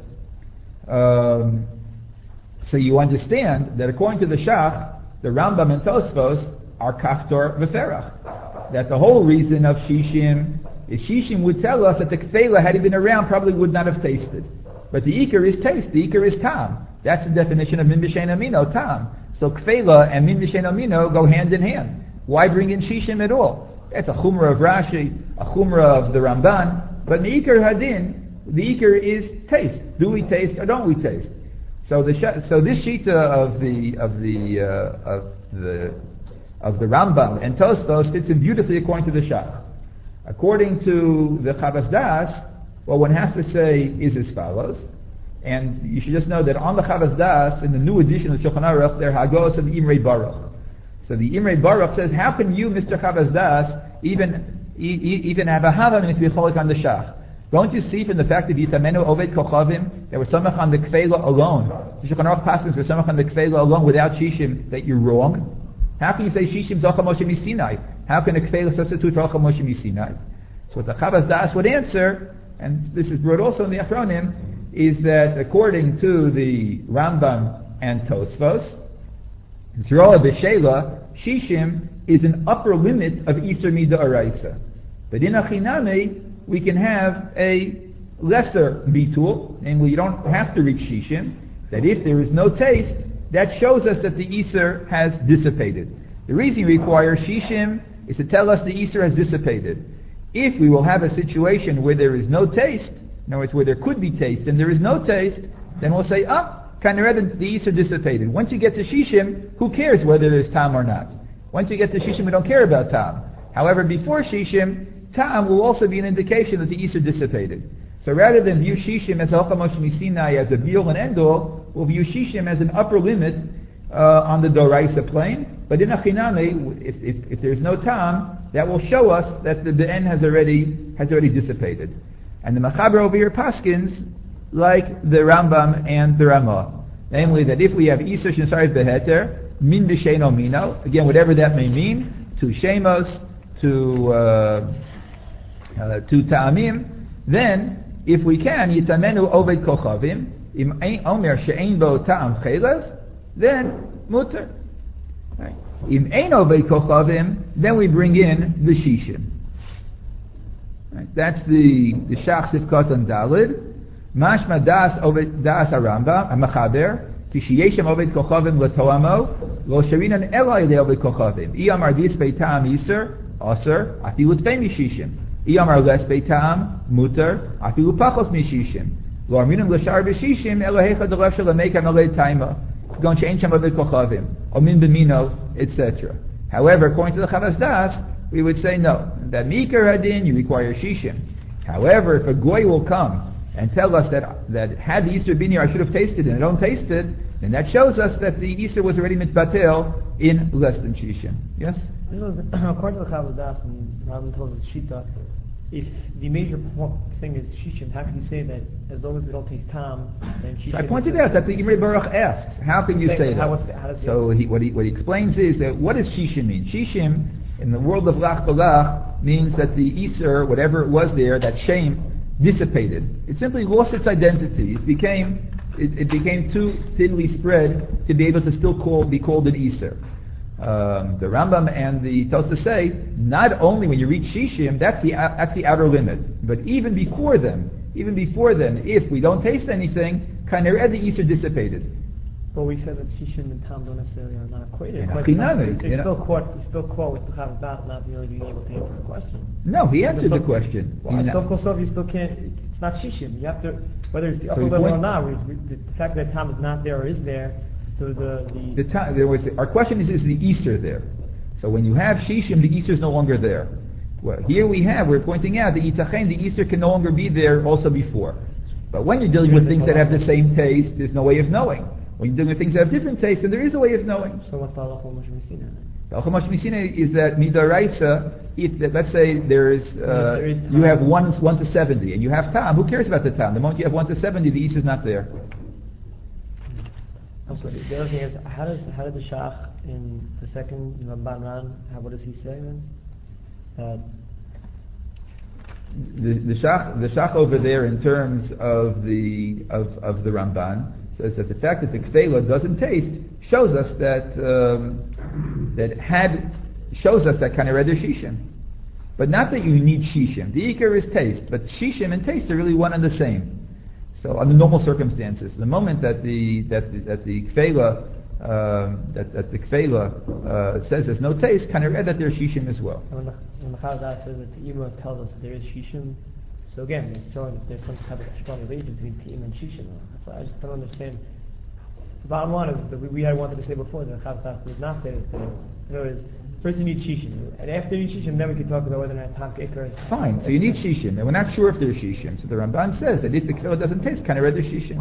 Um, so you understand that according to the Shach, the Rambam and Tosfos are kaftor v'ferach. That the whole reason of shishim is shishim would tell us that the kfela, had he been around, probably would not have tasted. But the ikar is taste, the ikar is tam. That's the definition of min b'shein amino, tam. So kfela and min b'shein amino go hand in hand. Why bring in shishim at all? That's a chumrah of Rashi, a chumrah of the Ramban. But the ikar hadin, the ikar is taste. Do we taste or don't we taste? So the so this shita of the of the uh, of the of the Rambam and Tosfos fits in beautifully according to the Shach. According to the Chavas Das, what one has to say is as follows. And you should just know that on the Chavas Das, in the new edition of Shulchan Aruch, there are hagos of Imrei Baruch. So the Imrei Baruch says, how can you, Mister Chavas Das, even e- even have a havam and to be cholik on the Shach? Don't you see from the fact that Yitamenu Oved Kochavim, that we're samach on the kfela alone, the Shulchan Aruch passes we're samach on the kfela alone without shishim, that you're wrong? How can you say shishim zalcha Moshe Misinai? How can a kfela substitute for zalcha Moshe Misinai? So what the Chavas Das would answer, and this is brought also in the Achronim, is that according to the Rambam and Tosfos, Zroa B'Shela, Shishim is an upper limit of Isur Mida Araisa. But in Achiname, we can have a lesser bitul, namely you don't have to reach Shishim, that if there is no taste, that shows us that the Isur has dissipated. The reason you require Shishim is to tell us the Isur has dissipated. If we will have a situation where there is no taste, in other words, where there could be taste and there is no taste, then we'll say, ah, kind of rather the Easter dissipated. Once you get to Shishim, who cares whether there's Tam or not? Once you get to Shishim, we don't care about Tam. However, before Shishim, Tam will also be an indication that the Easter dissipated. So rather than view Shishim as Halchamosh Misinai as a Biol and Endol, we'll view Shishim as an upper limit uh, on the Doraisa plane. But in Achiname, if, if, if there's no Tam, that will show us that the Be'en has already has already dissipated. And the Machaber over here paskins like the Rambam and the Ramah. Namely, that if we have Easter Shinsaris Beheter, Min B'Sheino Mino, again, whatever that may mean, to Shemos, to uh, uh, to Ta'amim, then, if we can, Yitamenu Oved Kochavim, Im Omer She'ein Bo Ta'am Chelev, then Mutter. Right. Im Ein Oved Kochavim, then we bring in the Shishim. Right. That's the the Shach Sivkot on Dalid. Mashma Das Oved Das Aramba Amachaber. Kishiyeshem Oved Kochavim Latoamo Lo Sharinan Eloi Le Oved Kochavim. Iyamar Dis Beitam Iser Aser Afilut Femi Shishim. Iyamar Les Beitam Muter Afilu Pachos Mishishim. Lo Arminum Lashar B'Shishim Elohecha Delev Shalameka Nolei Taima. Gon Shein Shem Oved Kochavim Omin B'Mino, et cetera. However, according to the Chavas Das, we would say no. That Mikar Hadin, you require Shishim. However, if a Goy will come and tell us that that had the Easter been here, I should have tasted it, and I don't taste it, then that shows us that the Easter was already mitbatel in less than Shishim. Yes? This was, according to the Chavos Das, and Rambam tells us Shita, if the major thing is Shishim, how can you say that as long as we don't taste Tam, then Shishim... So I pointed out that the Imre Baruch asks, how can you say how, that? How does so he, what, he, what he explains is that what does Shishim mean? Shishim, in the world of Lach Balach, means that the Easter, whatever it was there, that shame, dissipated. It simply lost its identity. It became it, it became too thinly spread to be able to still call be called an Easter. Um, the Rambam and the Tosafos say not only when you reach Shishim, that's the that's the outer limit, but even before them, even before then, if we don't taste anything, kind of the Easter dissipated. Well, we said that Shishim and Tam don't necessarily are not equated. Yeah, But Chinami, it's you know. still caught, it's still caught with the Chavos Das not really being able to answer the question. No, he answered the So- question. Well, He- Sof Kol Sof, you still can't, it's not Shishim. You have to, whether it's the So upper he level point- or not, we- we- the fact that Tam is not there or is there, so the... the, The time, there was our question is: is the Easter there? So when you have Shishim, the Easter is no longer there. Well, here we have we're pointing out that Yitachen, the Easter can no longer be there also before. But when you're dealing with things that have the same taste, there's no way of knowing. When you're dealing with things that have different tastes, then there is a way of knowing. so what's the halacha of Moshe Messina? The Alchamash Misina is that midaraisa. If that, let's say there is, uh, there is you have one one to seventy, and you have tam. Who cares about the tam? The moment you have one to seventy, the Easter is not there. I'm sorry, the other thing is, how does how did the Shach in the second Ramban Ran, how what does he say then? That The, the shach the shach over there in terms of the of, of the Ramban says that the fact that the kfela doesn't taste shows us that um, that had shows us that kind of redder shishim, but not that you need shishim. The ikar is taste, but shishim and taste are really one and the same. So under normal circumstances, the moment that the that the, that the kfela um, that, that the kfela uh, says there's no taste, kind of read that there's shishim as well. when the, when the Chavos Das says that the Ima tells us that there is Shishim, so again, it's showing that there's some type of strong relation between Te'im and Shishim. So I just don't understand. The bottom line is that we, we had wanted to say before that the Chavos Das did not say this today. In other words, first you need Shishim, and after you need Shishim, then we can talk about whether or not Tam Ikar is... Fine, so you need shishim, and we're not sure if there's shishim. So the Ramban says that if the kfela doesn't taste, kind of read the shishim.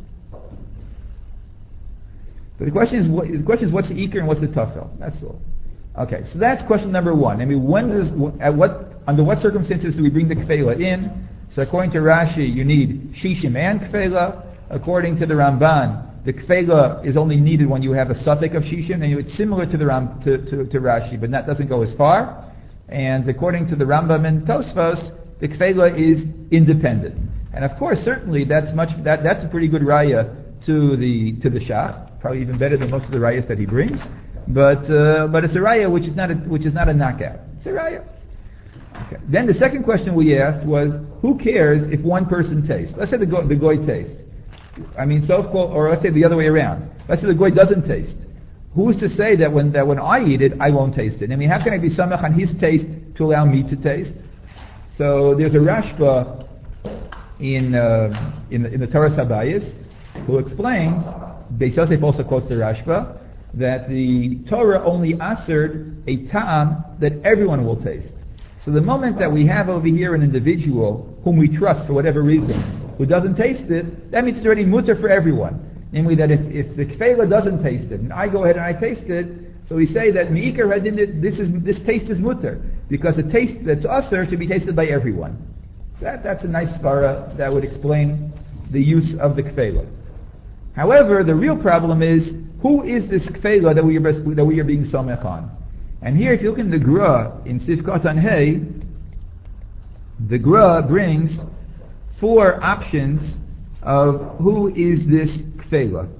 But the question is, what, the question is, what's the ikar and what's the tafel? That's all. Okay, so that's question number one. I mean, when does, at what, under what circumstances do we bring the kfela in? So according to Rashi, you need shishim and kfela. According to the Ramban, the kfela is only needed when you have a suffix of shishim, and it's similar to the Ram, to, to, to Rashi, but that doesn't go as far. And according to the Rambam and Tosfos, the kfela is independent. And of course, certainly that's much that that's a pretty good raya to the to the shach, probably even better than most of the rayas that he brings. But uh, but it's a raya which is not a, which is not a knockout. It's a raya. Okay. Then the second question we asked was, who cares if one person tastes? Let's say the goy, the goy tastes. I mean, so or let's say the other way around. Let's say the goy doesn't taste. Who is to say that when that when I eat it, I won't taste it? I mean, how can I be samach on his taste to allow me to taste? So there's a Rashba in uh, in, the, in the Torah Sabayis who explains Beis Yosef also quotes the Rashba, that the Torah only assered a ta'am that everyone will taste. So the moment that we have over here an individual whom we trust for whatever reason, who doesn't taste it, that means it's already mutter for everyone. Namely that if, if the kfela doesn't taste it, and I go ahead and I taste it, so we say that me'ikar hadin, this is this taste is mutter, because the taste that's usher should be tasted by everyone. That that's a nice svara that would explain the use of the kfela. However, the real problem is, who is this kfela that we are that we are being somech on? And here, if you look in the Gra in Sifkat on Hey, the Gra brings four options of who is this kfela.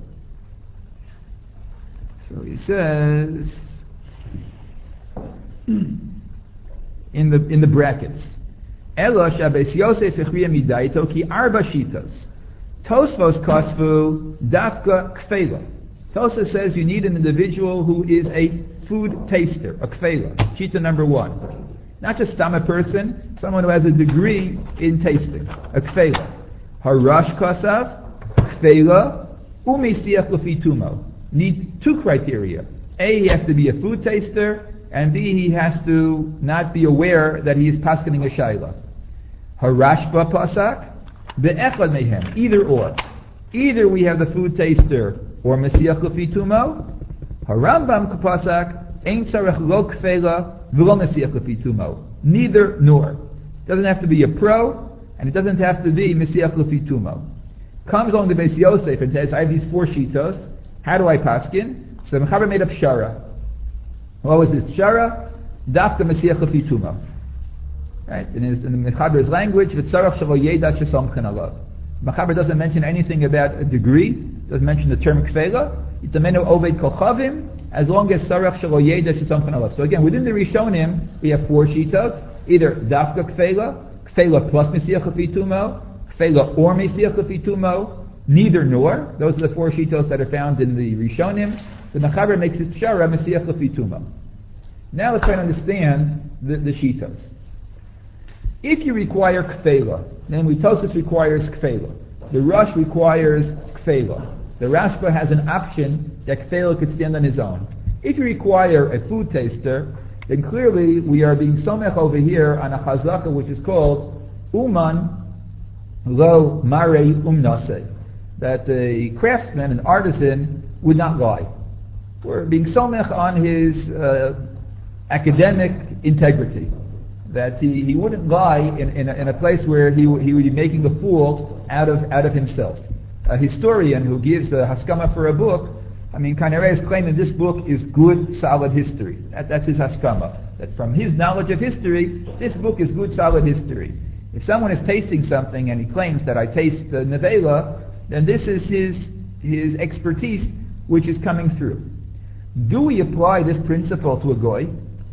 So he says in the in the brackets, Elo shabes Yosef echriya midaito ki arba shitos. Tosfos kosvu dafka kfela. Tosfos says you need an individual who is a food taster, a kfela. Shita number one. Not just a person, someone who has a degree in tasting, a kfela. Harash kosav, kfela, umisiach lefitumo. Need two criteria. A, he has to be a food taster, and B, he has to not be aware that he is paskening a shayla. Harashba pasak, be'echad mehem, either or. Either we have the food taster or mesiach lefitumo. Harambam kapasak, ein tzarech lo kfela v'lo mesiach lefitumo. Neither nor. It doesn't have to be a pro, and it doesn't have to be mesiach lefitumo. Comes along the Beis Yosef and says, I have these four shitos. How do I paskin? So the Mechaber made up shara. What was it? Shara, dafka mesiach lefitumo. Right? In, his, in the Mechaber's language, v'tzarach shelo yeda shesomchen alav. Mechaber doesn't mention anything about a degree. Doesn't mention the term kfela. It's a menu oved kochavim, as long as sarach shelo yeda shesomchen alav. So again, within the Rishonim, we have four shitot. Either dafka kfela, kfela plus mesiach lefitumo, kfela or mesiach lefitumo, neither nor. Those are the four shitos that are found in the Rishonim. The Mechaber makes it shara mesiach lefitumo. Now let's try to understand the, the shitos. If you require kfela, namely Tosfos requires kfela, the Rosh requires kfela. The Rashba has an option that kfela could stand on his own. If you require a food taster, then clearly we are being somech over here on a chazaka which is called uman lo mare umnase, that a craftsman, an artisan, would not lie. We're being somech on his uh, academic integrity, that he, he wouldn't lie in, in, a, in a place where he, he would be making a fool out of out of himself. A historian who gives a haskama for a book, I mean, Kanareh is claiming this book is good, solid history. That, that's his haskama. That from his knowledge of history, this book is good, solid history. If someone is tasting something and he claims that I taste uh, nevela, then this is his his expertise which is coming through. Do we apply this principle to a goy?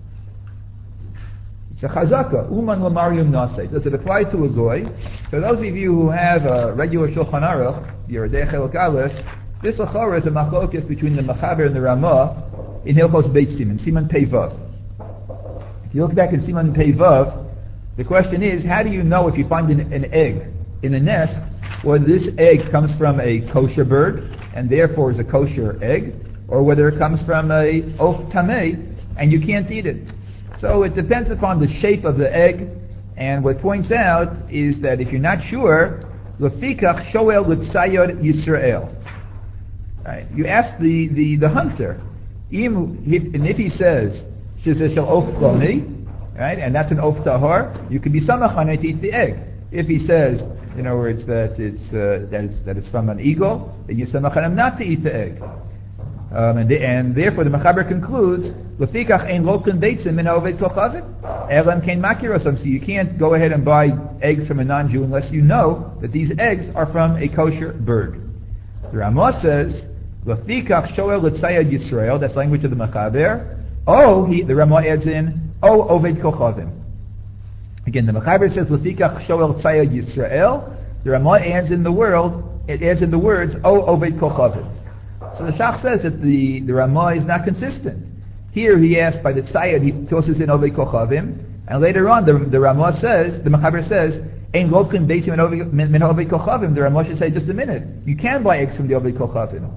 It's a chazaka, uman lamarium nase. Does it apply to a goy? So those of you who have a regular Shulchan Aruch, your Derech Elok Aleph, this lachora is a machlokes between the Mechaber and the Ramah in Hilchos Beit Siman, Siman Pei Vav. If you look back in Siman Pei Vav, the question is, how do you know if you find an, an egg in a nest, whether this egg comes from a kosher bird and therefore is a kosher egg, or whether it comes from a of tameh and you can't eat it? So it depends upon the shape of the egg, and what points out is that if you're not sure, lefikach shoel l'tzayod Yisrael. Right? You ask the, the, the hunter, im, if, and if he says shezeh shel of ploni, right, and that's an of tahor, you can be samach on it to eat the egg. If he says, in other words, that it's uh, that it's that it's from an eagle, then you samach on him not to eat the egg. Um, and, the, and therefore the Mechaber concludes, L'fikach ein loken beitzim min ha'oved kochavim, elam kein makirosam. So you can't go ahead and buy eggs from a non-Jew unless you know that these eggs are from a kosher bird. The Ramah says, L'fikach shoel l'tzayad Yisrael, that's language of the Mechaber. Oh, he, the Ramah adds in, oh, oved kochavim. Again, the Mechaber says, L'fikach shoel l'tzayad Yisrael. The Ramah adds in the world, it adds in the words, oh, oved kochavim. So the Shach says that the, the Ramah is not consistent. Here he asks by the Tzayad, he tosses in Ovei Kochavim, and later on the, the Ramah says, the Mechaber says, Ein Lokin Beisim min Ovei Kochavim. The Ramah should say, just a minute, you can buy eggs from the Ovei Kochavim.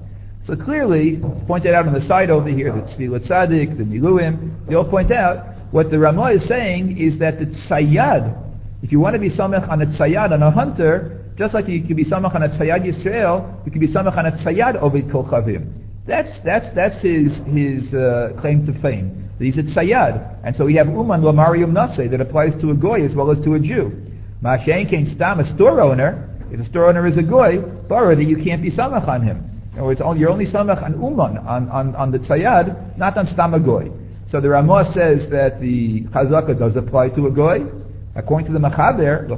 So clearly, pointed out on the side over here, the Tzvilat Tzadik, the Miluim, they all point out, what the Ramah is saying is that the Tzayad, if you want to be Samech on a Tzayad, on a hunter, just like you could be Samech on a Tzayad Yisrael, you could be Samech on a Tzayad Ovid Kolchavim. That's, that's, that's his, his uh, claim to fame. He's a Tzayad. And so we have Uman Lamarium Naseh that applies to a Goy as well as to a Jew. Ma'ashen Kain Stam, a store owner, if a store owner is a Goy, Bara, that you can't be Samech on him. In other words, you're only Samech on Uman, on, on, on the Tzayad, not on Stam a Goy. So the Ramah says that the Chazaka does apply to a Goy. According to the Machaber,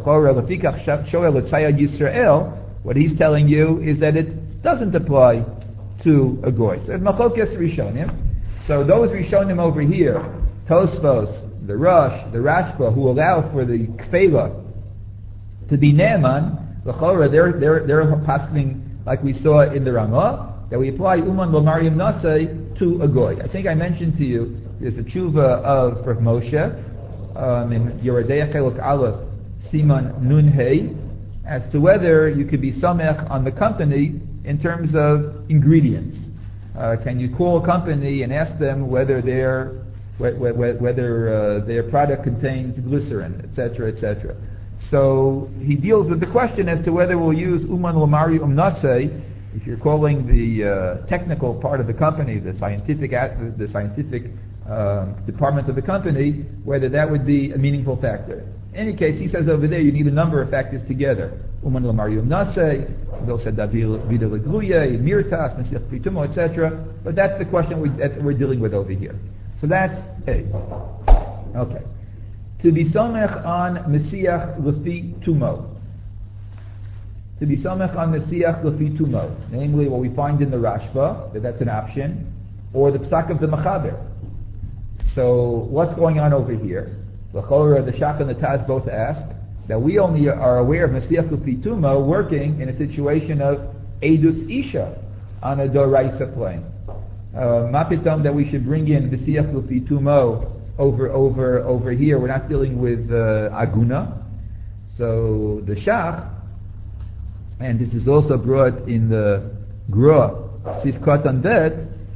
what he's telling you is that it doesn't apply to a Goy. So Machokes Rishonim. So those Rishonim over here, Tosfos, the Rosh, the Rashba, who allow for the Kfela to be Ne'eman, they're, they're, they're paskening, like we saw in the Ramah, that we apply Uman L'Mariam Naseh to a Goy. I think I mentioned to you, there's a tshuva of Rav Moshe, um, in Yerodei Chelok Aleph, Siman Nun Hey, as to whether you could be Samech on the company in terms of ingredients. Uh, can you call a company and ask them whether their whether uh, their product contains glycerin, et cetera, et cetera. So he deals with the question as to whether we'll use Uman Lamari Umnase, if you're calling the uh, technical part of the company, the scientific the, the scientific um, department of the company, whether that would be a meaningful factor. In any case, he says over there you need a number of factors together. Uman Lamari Umnase, they'll say Davil Vida Legluye, Mirtas, Mesiach Pitumo, et cetera. But that's the question we, that we're dealing with over here. So that's A. Okay. To be Somech on Mesiach Lefi Tumo. To be Somech on Mesiach Lefi Tumo. Namely, what we find in the Rashba, that that's an option, or the Psak of the Machaber. So, what's going on over here? The Chorah, the Shach, and the Taz both ask that we only are aware of Mesiach Lefi Tumo working in a situation of Edus Isha on a Doraisa plane. Mapitom uh, that we should bring in Mesiach Lefi Tumo over over over here. We're not dealing with uh, Aguna. So the Shach, and this is also brought in the Gra Sifkat and Bet.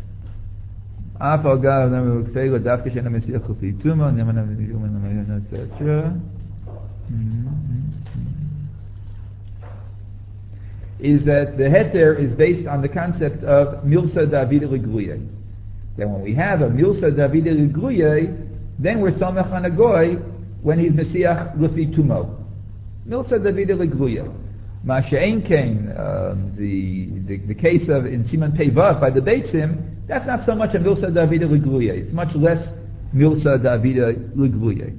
Is that the heter is based on the concept of Milsa David Ligluye. That when we have a Milsa David Ligluye, then we're Samech on a Goy when he's Mesiach Lefi Tumo. Milsa David Ligluye. Masha'en Kain, the, the the case of in Siman Pei Vav by the Beitzim, that's not so much a Milsa David Ligluye. It's much less Milsa David Ligluye.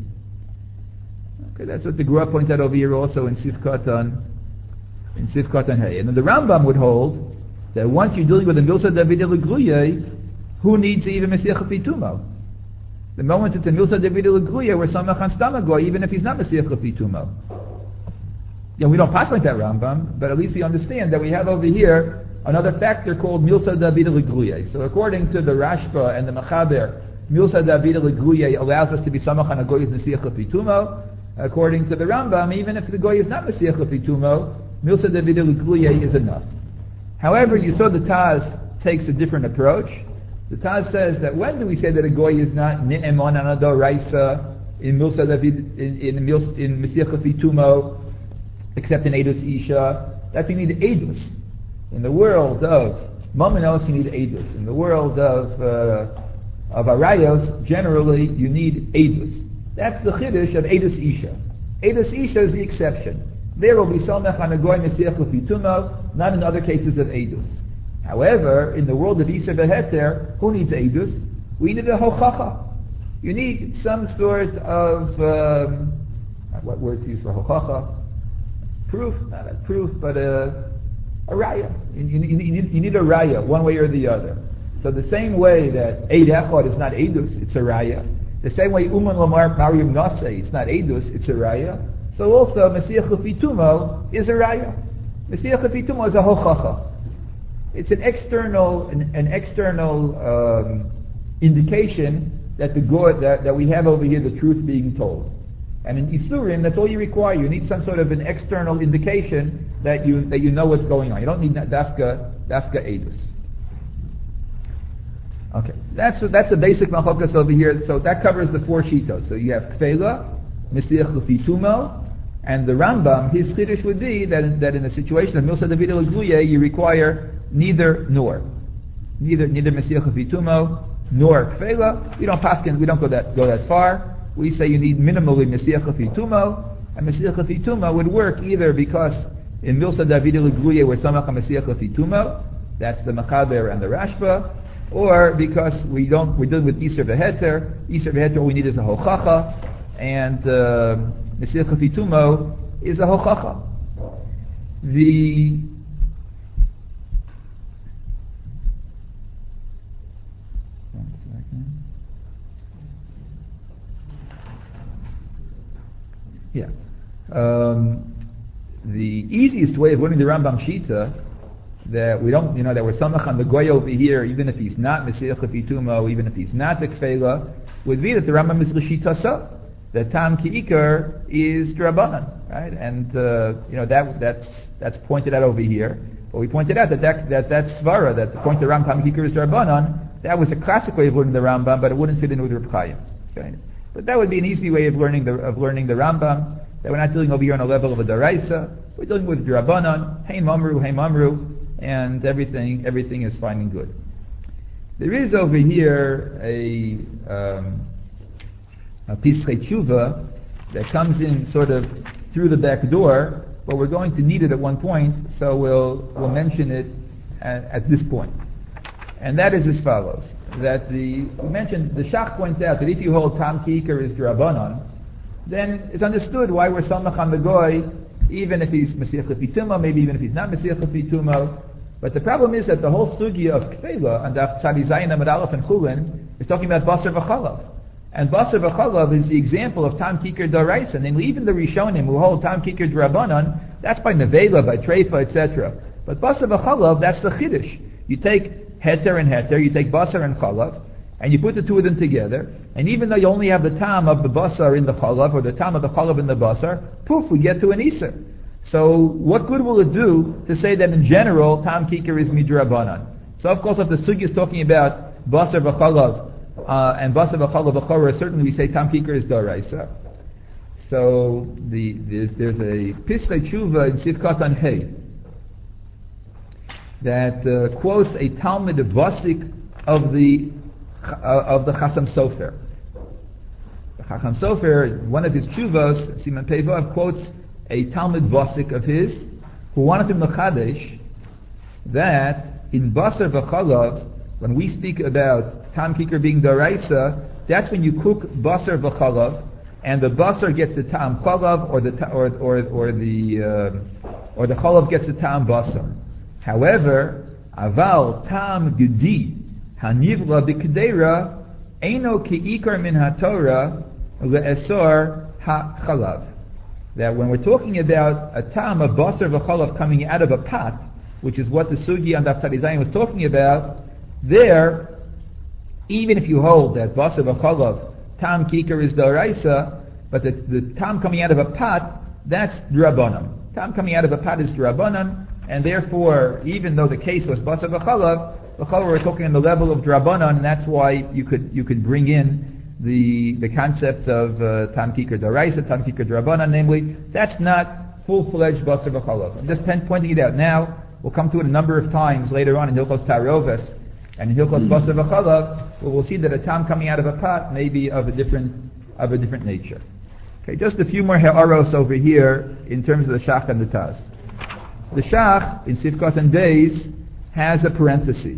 Okay, that's what the Gra points out over here also in Sifkat on in Sifkat and Hay. And then the Rambam would hold that once you're dealing with a Milsa David Ligluye, who needs even Mesiach Lefi Tumo? The moment it's a Milsa David Ligluye, we're Samech on Stamagoy, even if he's not Mesiach Lefi Tumo. Yeah, we don't pass like that Rambam, but at least we understand that we have over here another factor called Milsa David Ligluye. So according to the Rashba and the Machaber, Milsa David Ligluye allows us to be Samech on a Goy with Mesiach Lefi Tumo. According to the Rambam, even if the Goy is not Mesiach Lefi Tumo, Milsa David Ligluye is enough. However, you saw the Taz takes a different approach. The Taz says that when do we say that a Goy is not Ni'emon Anado Raisa in Milsa David in in, in, in Mesiach Lefi Tumo, except in Edus Isha, that you need Edus. In the world of Mominos, you need Edus. In the world of uh, of Arayos, generally you need Edus. That's the Chiddush of Edus Isha. Edus Isha is the exception. There will be Samech on a Goy Mesiach Lefi Tumo, not in other cases of Edus. However, in the world of Isha V'Heter, who needs Edus? We need a Hochacha. You need some sort of, um, what word to use for Hochacha? Proof, not a proof, but a, a raya. You, you, you, need, you need a raya, one way or the other. So the same way that Eid Echad is not Edus, it's a raya. The same way Uman Lamar Mariam Naseh, it's not Edus, it's a raya. So also Mesiach Lefi Tumo is a raya. Mesiach Lefi Tumo is a hochacha. It's an external, an, an external um, indication that the God that, that we have over here, the truth being told. And in Isurim, that's all you require. You need some sort of an external indication that you that you know what's going on. You don't need dafka dafka edus. Okay, that's that's the basic machlokas over here. So that covers the four shitos. So you have kfela, mesiach lefitumo, and the Rambam. His chiddush would be that in, that in a situation of milsa david l'gluye, you require neither nor, neither neither mesiach lefitumo nor kfela. We don't paskin. We don't go that go that far. We say you need minimally mesiach lefitumo, and mesiach lefitumo would work either because in milsa david l'gluye we're samach mesiach lefitumo. That's the Machaber and the Rashba. Or because we don't, we're dealing with Iser v'Heter. Iser v'Heter, all we need is a Hochacha, and Mesiach uh, Lefitumo is a Hochacha. The one second. Yeah, um, the easiest way of learning the Rambam Shita, that we don't, you know, that we're samach on the goy over here, even if he's not Mesiach Lefitumo, even if he's not the Kfela, would be that the Rambam is l'shitasa, that Tam Ki'ikar is Drabanan, right? And uh, you know that that's that's pointed out over here. But we pointed out that that that, that svara, that the point of the Rambam Tam Ki'ikar is Drabanan, that was a classic way of learning the Rambam, but it wouldn't fit in with Reb Chaim. Okay? But that would be an easy way of learning the of learning the Rambam. That we're not dealing over here on a level of a daraisa. We're dealing with Drabanan, Hein Mamru, Hein Mamru. And everything everything is fine and good. There is over here a um, a Pisrei Tshuva that comes in sort of through the back door, but we're going to need it at one point, so we'll we'll mention it at, at this point. And that is as follows: that the we mentioned the Shach points out that if you hold Tam Ki'ikar is Drabanan, then it's understood why we're Samach on the Goy, even if he's Mesiach Lefitumo, maybe even if he's not Mesiach Lefitumo. But the problem is that the whole sugya of Kfela and Daf Tzadi Zayin Amud Aleph and Chulin is talking about Basar v'Chalav. And Basar v'Chalav is the example of Tam Ki'ikar D'Oraisa. Namely, even the Rishonim who hold Tam Ki'ikar D'Rabanan, that's by Nevela, by Treifa, et cetera. But Basar v'Chalav, that's the Chiddush. You take Heter and Heter, you take Basar and Chalav, and you put the two of them together, and even though you only have the Tam of the Basar in the Chalav, or the Tam of the Chalav in the Basar, poof, we get to an Iser. So what good will it do to say that in general Tam Ki'ikar is midrabanan? So of course if the sugya is talking about basar v'chalav uh, and basar v'chalav v'chora, certainly we say Tam Ki'ikar is d'oraisa. So the, there's, there's a Pisrei Tshuva in Sivkat on Hey that uh, quotes a Talmud Vasik of the uh, of the Chasam Sofer. The Chasam Sofer, one of his Tshuvos, Siman Peivav, quotes a Talmud Vasik of his, who wanted to mechadesh that in Basar v'Chalav, when we speak about Tam Ki'ikar being d'oraisa, that's when you cook Basar v'Chalav, and the Basar gets the Tam Chalav, or the or or or the uh, or the Chalav gets the Tam Basar. However, Aval Tam Gedi Hanivla b'Kedera Eino Ki'ikar min HaTorah le'esor HaChalav. That when we're talking about a tam of basar v'chalav coming out of a pot, which is what the sugi on Daf Tzadi Zayin was talking about, there, even if you hold that basar v'chalav tam ki'ikar is d'oraisa, but the, the tam coming out of a pot, that's drabanan. Tam coming out of a pot is drabanan, and therefore, even though the case was basar v'chalav, v'chalav we're talking on the level of drabanan, and that's why you could you could bring in the the concept of uh, Tam Ki'ikar D'Oraisa, Tam Ki'ikar D'Rabanan, namely, that's not full-fledged Basar v'Chalav. I'm just pointing it out now. We'll come to it a number of times later on in Hilchos Taroves and in Hilchos Basar v'Chalav, where we'll see that a tam coming out of a pot may be of a different of a different nature. Okay, just a few more ha'aros over here in terms of the Shach and the Taz. The Shach in Sivkot and Beis has a parenthesis,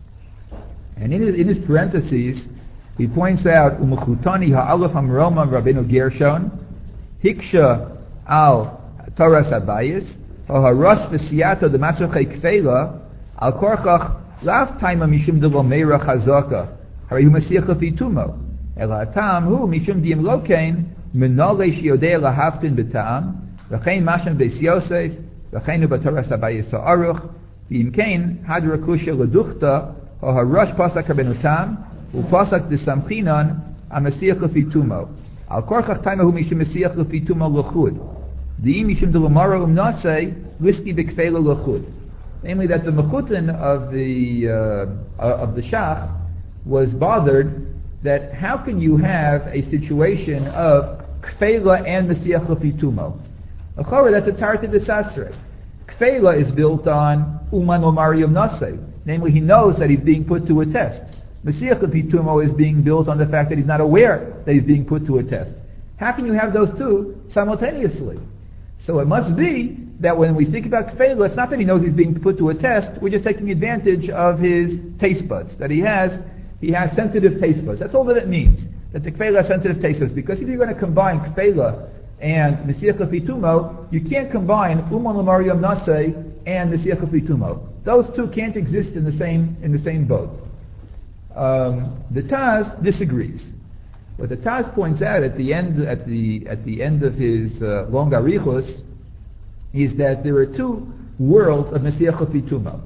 and in his, in his parentheses he points out Umechutani ha'alef hamroma Rabbeinu Gershon hiksha al Torah Sabayis ha'haros v'siyato d'masrachei kfeila al korchach lav taima mishum de lo meira chazaka hari hu mesiach lefitumo ela atam hu mishum diim lokein menole shiodei lahaftin b'tam v'chein mashem beis Yosef v'chein hu b'Torah Sabayis ha'aruch v'im kein hadra kusha leduchta ha'harosh pasak Rabbeinu Tam upasak desamchinan a mesiach lefitumo al korchach taima hu mishum mesiach lefitumo lechud the mishum de lamara umnasei liski b'kfeila lechud, namely that the mechutin of the uh, of the shach was bothered that how can you have a situation of kfela and Mesiach Lefitumo? Achora, that's a tarta desasre. Kfela is built on Uman Omarium Naseh. Namely, he knows that he's being put to a test. Mesiach Lefitumo is being built on the fact that he's not aware that he's being put to a test. How can you have those two simultaneously? So it must be that when we think about kfela, it's not that he knows he's being put to a test, we're just taking advantage of his taste buds, that he has he has sensitive taste buds. That's all that it means, that the kfela has sensitive taste buds. Because if you're going to combine kfela and Mesiach Lefitumo, you can't combine Uman L'Mariam Naseh and Mesiach Lefitumo. Those two can't exist in the same in the same boat. Um, the Taz disagrees. What the Taz points out at the end at the at the end of his uh, long arichos is that there are two worlds of Mesiach Lefitumo.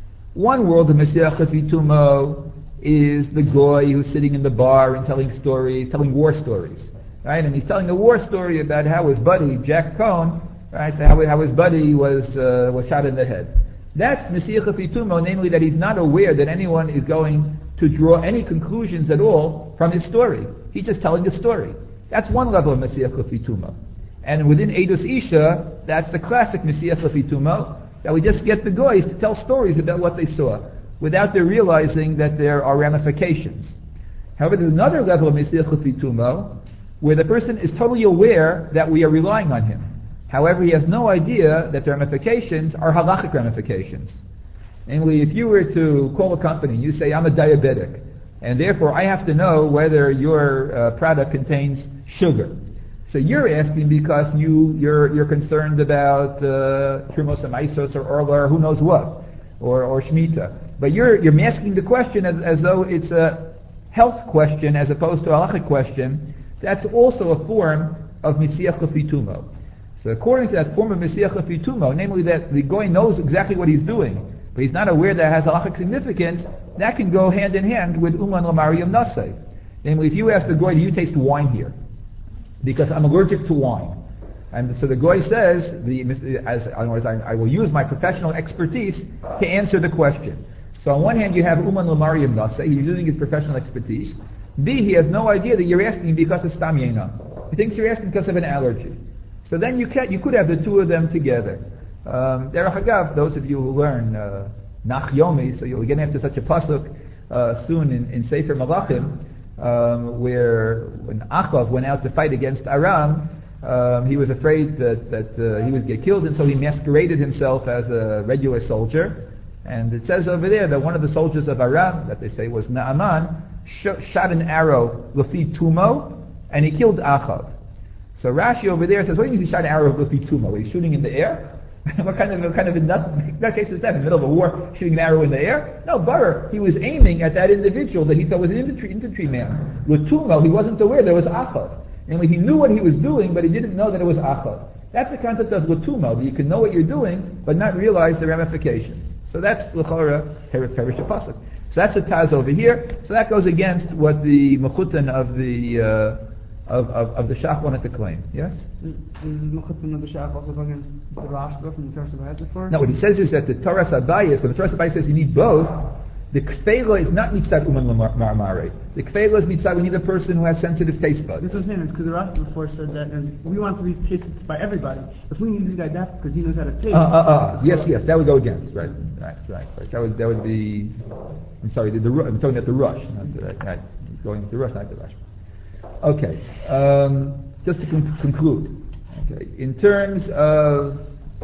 One world of Mesiach Lefitumo is the goy who's sitting in the bar and telling stories, telling war stories, right? And he's telling a war story about how his buddy Jack Cohn, right, how, how his buddy was uh, was shot in the head. That's Mesiach Lefitumo, namely that he's not aware that anyone is going to draw any conclusions at all from his story. He's just telling a story. That's one level of Mesiach Lefitumo. And within Eidos Isha, that's the classic Mesiach Lefitumo, that we just get the goys to tell stories about what they saw, without their realizing that there are ramifications. However, there's another level of Mesiach Lefitumo, where the person is totally aware that we are relying on him. However, he has no idea that the ramifications are halachic ramifications. Namely, if you were to call a company and you say, I'm a diabetic, and therefore I have to know whether your uh, product contains sugar. So you're asking because you, you're, you're concerned about Trumos uh, Amaisos or Orla or who knows what, or, or Shemitah. But you're, you're asking the question as, as though it's a health question as opposed to a halachic question. That's also a form of Mesiach Lefitumo. So according to that form of Mesiach Lefitumo, namely that the goy knows exactly what he's doing, but he's not aware that it has halachic significance, that can go hand in hand with Uman L'Mariam Naseh. Namely, if you ask the goy, do you taste wine here? Because I'm allergic to wine. And so the goy says, the, as, in other words, I, I will use my professional expertise to answer the question. So on one hand, you have Uman L'Mariam Naseh, he's using his professional expertise. B, he has no idea that you're asking because of Stam Yena. He thinks you're asking because of an allergy. So then you can you could have the two of them together. Um, Derech Hagav, those of you who learn uh, Nach Yomi, so you'll get into such a pasuk uh, soon in, in Sefer Malachim, um, where when Achav went out to fight against Aram, um, he was afraid that, that uh, he would get killed, and so he masqueraded himself as a regular soldier. And it says over there that one of the soldiers of Aram, that they say was Naaman, sh- shot an arrow Lefi Tumo, and he killed Achav. So Rashi over there says, what do you mean he shot an arrow Lefi Tumo? He's shooting in the air? what kind of what kind of in that, that case is that? In the middle of a war, shooting an arrow in the air? No, Baruch, he was aiming at that individual that he thought was an infantry infantryman. With Tumo, he wasn't aware there was Achav. And he knew what he was doing, but he didn't know that it was Achav. That's the concept of Lutumo, that you can know what you're doing, but not realize the ramifications. So that's L'chora Perish Pasuk. So that's the Taz over here. So that goes against what the Mechutan of the uh, of, of, of the Shach wanted to claim. Yes? Is Mechutan of the Shach also go against the Rashba from the Torah Sabayis before? No, what he says is that the Torah Sabayis, when the Torah Sabayis says you need both, the Kfela is not mitzad uman marmare. The Kfela is mitzad, we need a person who has sensitive taste buds. This is him, because the Rashba before said that and we want to be tasted by everybody. If we need this guy that because he knows how to taste. Uh, uh, uh. Yes, yes, that would go against. Right, right, right. right. That would that would be. I'm sorry, the, the I'm talking about the rush, not the right, right. Going with the rush, not the rush. Okay, um, just to con- conclude. Okay, in terms of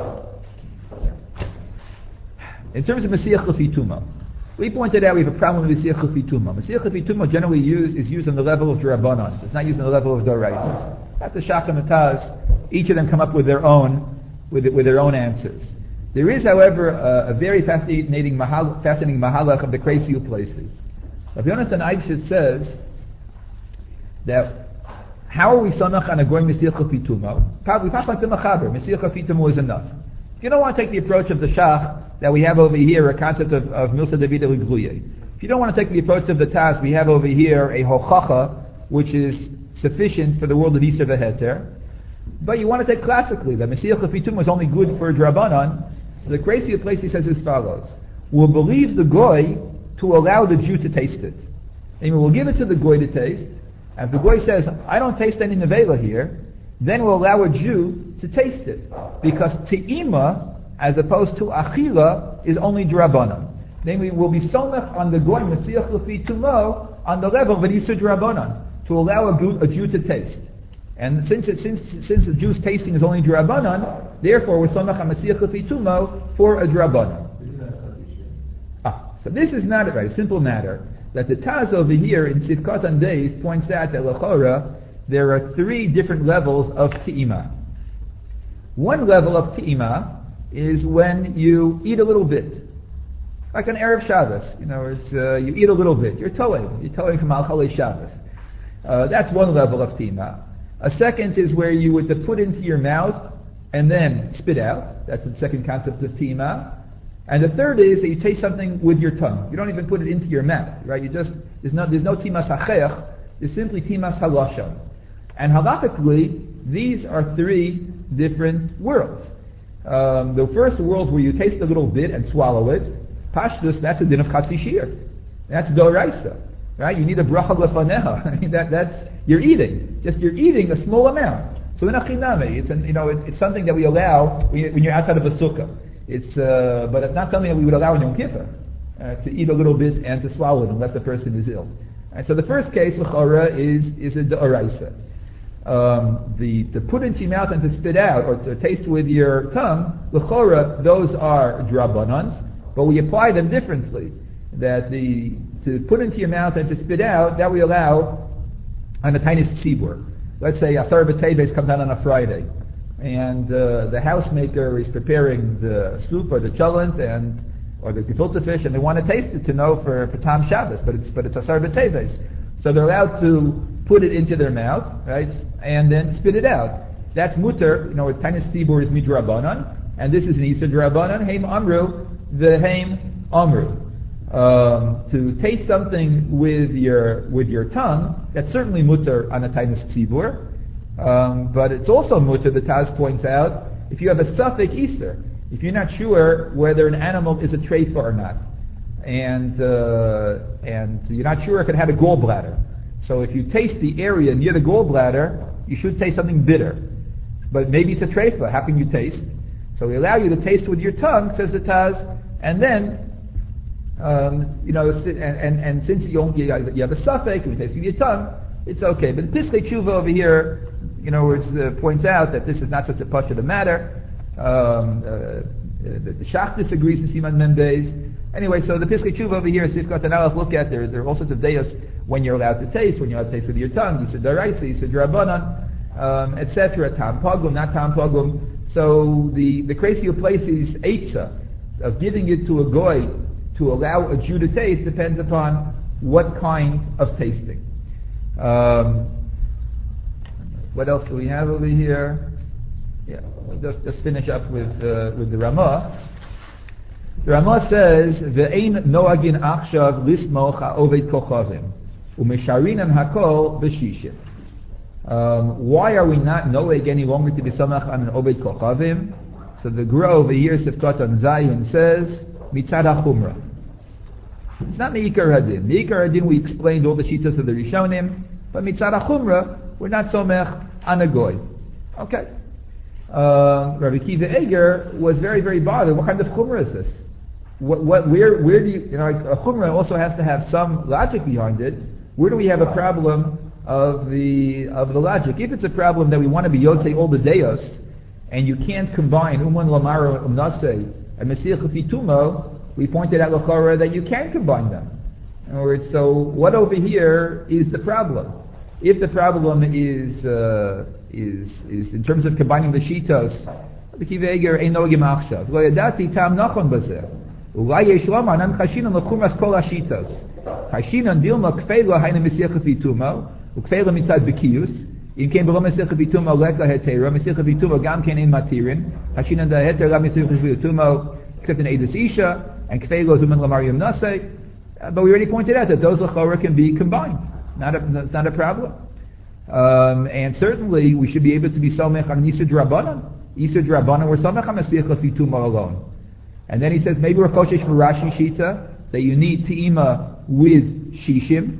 in terms of Mesiach Lefitumo. We pointed out we have a problem with Mesiach Lefitumo. Mesiach Lefitumo generally used, is used on the level of D'Rabbanan. It's not used on the level of D'Oraisa. At the Shach and the Taz, each of them come up with their own, with, with their own answers. There is, however, a, a very fascinating mahal, fascinating mahalach of the Kreisi Uplesi. Rabbi Yonasan Eibshitz says that how are we samach on a going Mesiach Lefitumo? We pass like the Machaber. Mesiach Lefitumo is enough. If you don't want to take the approach of the Shach that we have over here, a concept of, of Milsa David L'Gluye. If you don't want to take the approach of the Taz, we have over here a Hochacha, which is sufficient for the world of Yisr V'Heter. But you want to take classically that Mesiach Lefitumo is only good for D'Rabbanan. So the Kreisi place he says as follows: we'll believe the Goy to allow the Jew to taste it. And we'll give it to the goy to taste. And if the goy says, I don't taste any nevela here, then we'll allow a Jew to taste it. Because te'ima, as opposed to achila, is only drabanan. Then we will be somech on the goy, mesiach lefi tumo, on the level of an isur drabanan, to allow a Jew, a Jew to taste. And since it, since since the Jew's tasting is only drabanan, therefore we're somech on mesiach lefi tumo for a drabanan. Ah, so this is not a very simple matter. That the Taz over here in Sivkot and Days points out that Lechora, there are three different levels of Te'ima. One level of Te'ima is when you eat a little bit. Like an Erev Shabbos, you know, it's, uh, you eat a little bit. You're toeing. You're toeing from Al-Chalei Shabbos. Uh, that's one level of Te'ima. A second is where you would put into your mouth and then spit out. That's the second concept of Te'ima. And the third is that you taste something with your tongue. You don't even put it into your mouth, right? You just, there's no, there's no timas hachech, there's simply timas halashon. And halakhically, these are three different worlds. Um, the first world where you taste a little bit and swallow it, pashtus, that's a din of chatzi shir. That's doraisa, right? You need a bracha lefaneha. I mean, that, that's, you're eating. Just, you're eating a small amount. So in achiname, it's, an, you know, it's, it's something that we allow when you're outside of a sukkah. It's, uh, but it's not something that we would allow in Yom Kippur, uh, to eat a little bit and to swallow it unless the person is ill. And so the first case, l'chora, is is a d'oraisa. Um, the to put into your mouth and to spit out or to taste with your tongue, l'chora, those are drabanans, but we apply them differently. That the to put into your mouth and to spit out, that we allow on a tiny tzibur. Let's say Asar B'Teves comes out on a Friday, and uh, the housemaker is preparing the soup or the cholent and or the gefilte fish, and they want to taste it to know for, for Tam Shabbos, but it's but it's Asar B'Teves, so they're allowed to put it into their mouth, right, and then spit it out. That's mutter. You know, it's tiny tzibur is midrabanan, and this is an isa drabanan. Heim amru, the heim amru. Um, to taste something with your with your tongue, that's certainly mutter on a tiny tzibur. Um, but it's also mutter, the Taz points out, if you have a suffix Easter, if you're not sure whether an animal is a treifa or not, and uh, and you're not sure if it had a gallbladder. So if you taste the area near the gallbladder, you should taste something bitter. But maybe it's a treifa, how can you taste? So we allow you to taste with your tongue, says the Taz, and then, um, you know, and, and, and since you, only, you have a suffix, and you taste with your tongue, it's okay. But the Piskei Tshuva over here, you know, it uh, points out that this is not such a push of the matter. Um, uh, the, the Shach disagrees in Siman Membeis. Anyway, so the Piskei Tshuva over here, Sifkat and Aleph, look at there. There are all sorts of deyos when you're allowed to taste, when you're allowed to taste with your tongue. You said daraisa, you said drabanan, um, et cetera. Tam pogum, not tam pogum. So the the crazy places eitzah of giving it to a goy to allow a Jew to taste depends upon what kind of tasting. Um, what else do we have over here? Yeah, we'll just, just finish up with uh, with the Ramah. The Ramah says, "Ve'ein noagin achshav lismoch ha'oved kochavim u'mesharinan hakol b'shishim." Why are we not noeg any longer to be samach on an oved kochavim? So the Gra over here, Sifkat on Zayin, says, "Mitzad ha'chumra." It's not Meikar Hadin. Meikar Hadin, we explained all the shitas of the Rishonim, but Mitzad HaChumra, we're not somech on a goy. Okay. Uh, Rabbi Kiva Eger was very, very bothered. What kind of chumra is this? What, what, where, where do you, you know, a chumra also has to have some logic behind it. Where do we have a problem of the of the logic? If it's a problem that we want to be yotzei all the deyos, and you can't combine uman lamaro umnasei and mesiach fitumo, we pointed out l'chora that you can combine them. In other words, so what over here is the problem? If the problem is uh, is is in terms of combining the shitos, the kiveger ain't no gemachshav. Lo yadati tam nachon bazer. Ulay yesh lama anan chashinan l'chumas kol hashitos. Chashinan dilma kfeila hayna mesiach fitumo ukfeila mitzad bekiyus. In came below mesiach fitumo leka hetera mesiach fitumo gam ken in matirin. Chashinan da hetera gam mesiach fitumo except in edus isha. And kfeilo zuman lamariam nasei, but we already pointed out that those lachora can be combined. Not a, that's not a problem. Um, and certainly we should be able to be somech on Yisud Rabbanan. Yisud Rabbanan, we're somech on Mesiach Lefituma alone. And then he says maybe we're koshesh for Rashi Shita that you need te'ima with shishim.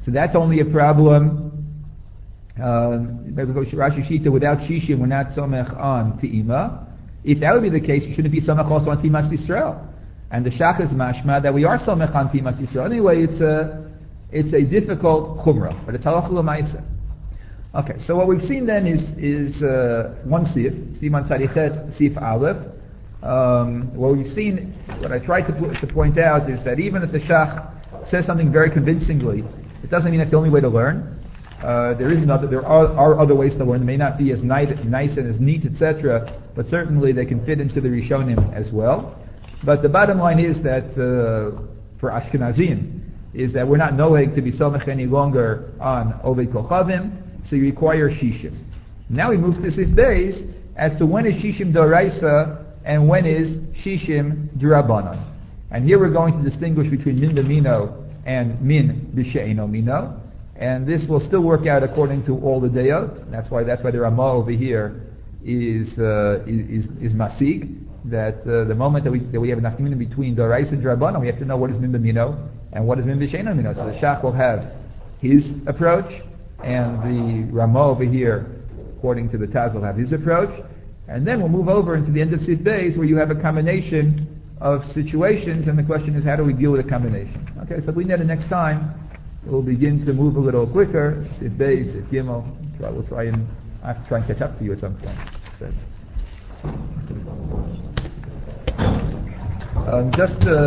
So that's only a problem. Um, maybe go Rashi Shita without Shishim, we're not somech on Te'ima. If that would be the case, you shouldn't be somech also on Timas Yisrael. And the Shach is mashma that we are somech on Timas Yisrael. Anyway, it's a it's a difficult chumrah, but it's halacha l'maisa. Okay, so what we've seen then is is uh, one sif, Siman Tzadichet, Sif Aleph. Um, what we've seen, what I tried to, to point out is that even if the Shach says something very convincingly, it doesn't mean that's the only way to learn. Uh, there is another. There are, are other ways to learn. They may not be as nice, nice and as neat, et cetera. But certainly they can fit into the Rishonim as well. But the bottom line is that uh, for Ashkenazim is that we're not noeg to be somech any longer on Oved Kochavim, so you require Shishim. Now we move to Sif Beis as to when is Shishim Doraisa and when is Shishim D'Rabbanan. And here we're going to distinguish between Min B'Mino and Min B'She'eno Mino. And this will still work out according to all the Deyot. That's why that's why the Ramah over here is uh, is, is Masig. That uh, the moment that we that we have enough communion between Dorais and Drabanan, we have to know what is Min B'Mino and what is Min B'She'eno Mino. So the Shach will have his approach, and the Ramah over here, according to the Taz, will have his approach. And then we'll move over into the end of Sif Beis, where you have a combination of situations, and the question is, how do we deal with a combination? Okay, so if we know the next time, we'll begin to move a little quicker. Sif Beis, Sif Gimel. Try, we'll try and I have to try and catch up to you at some point. So, um, just uh,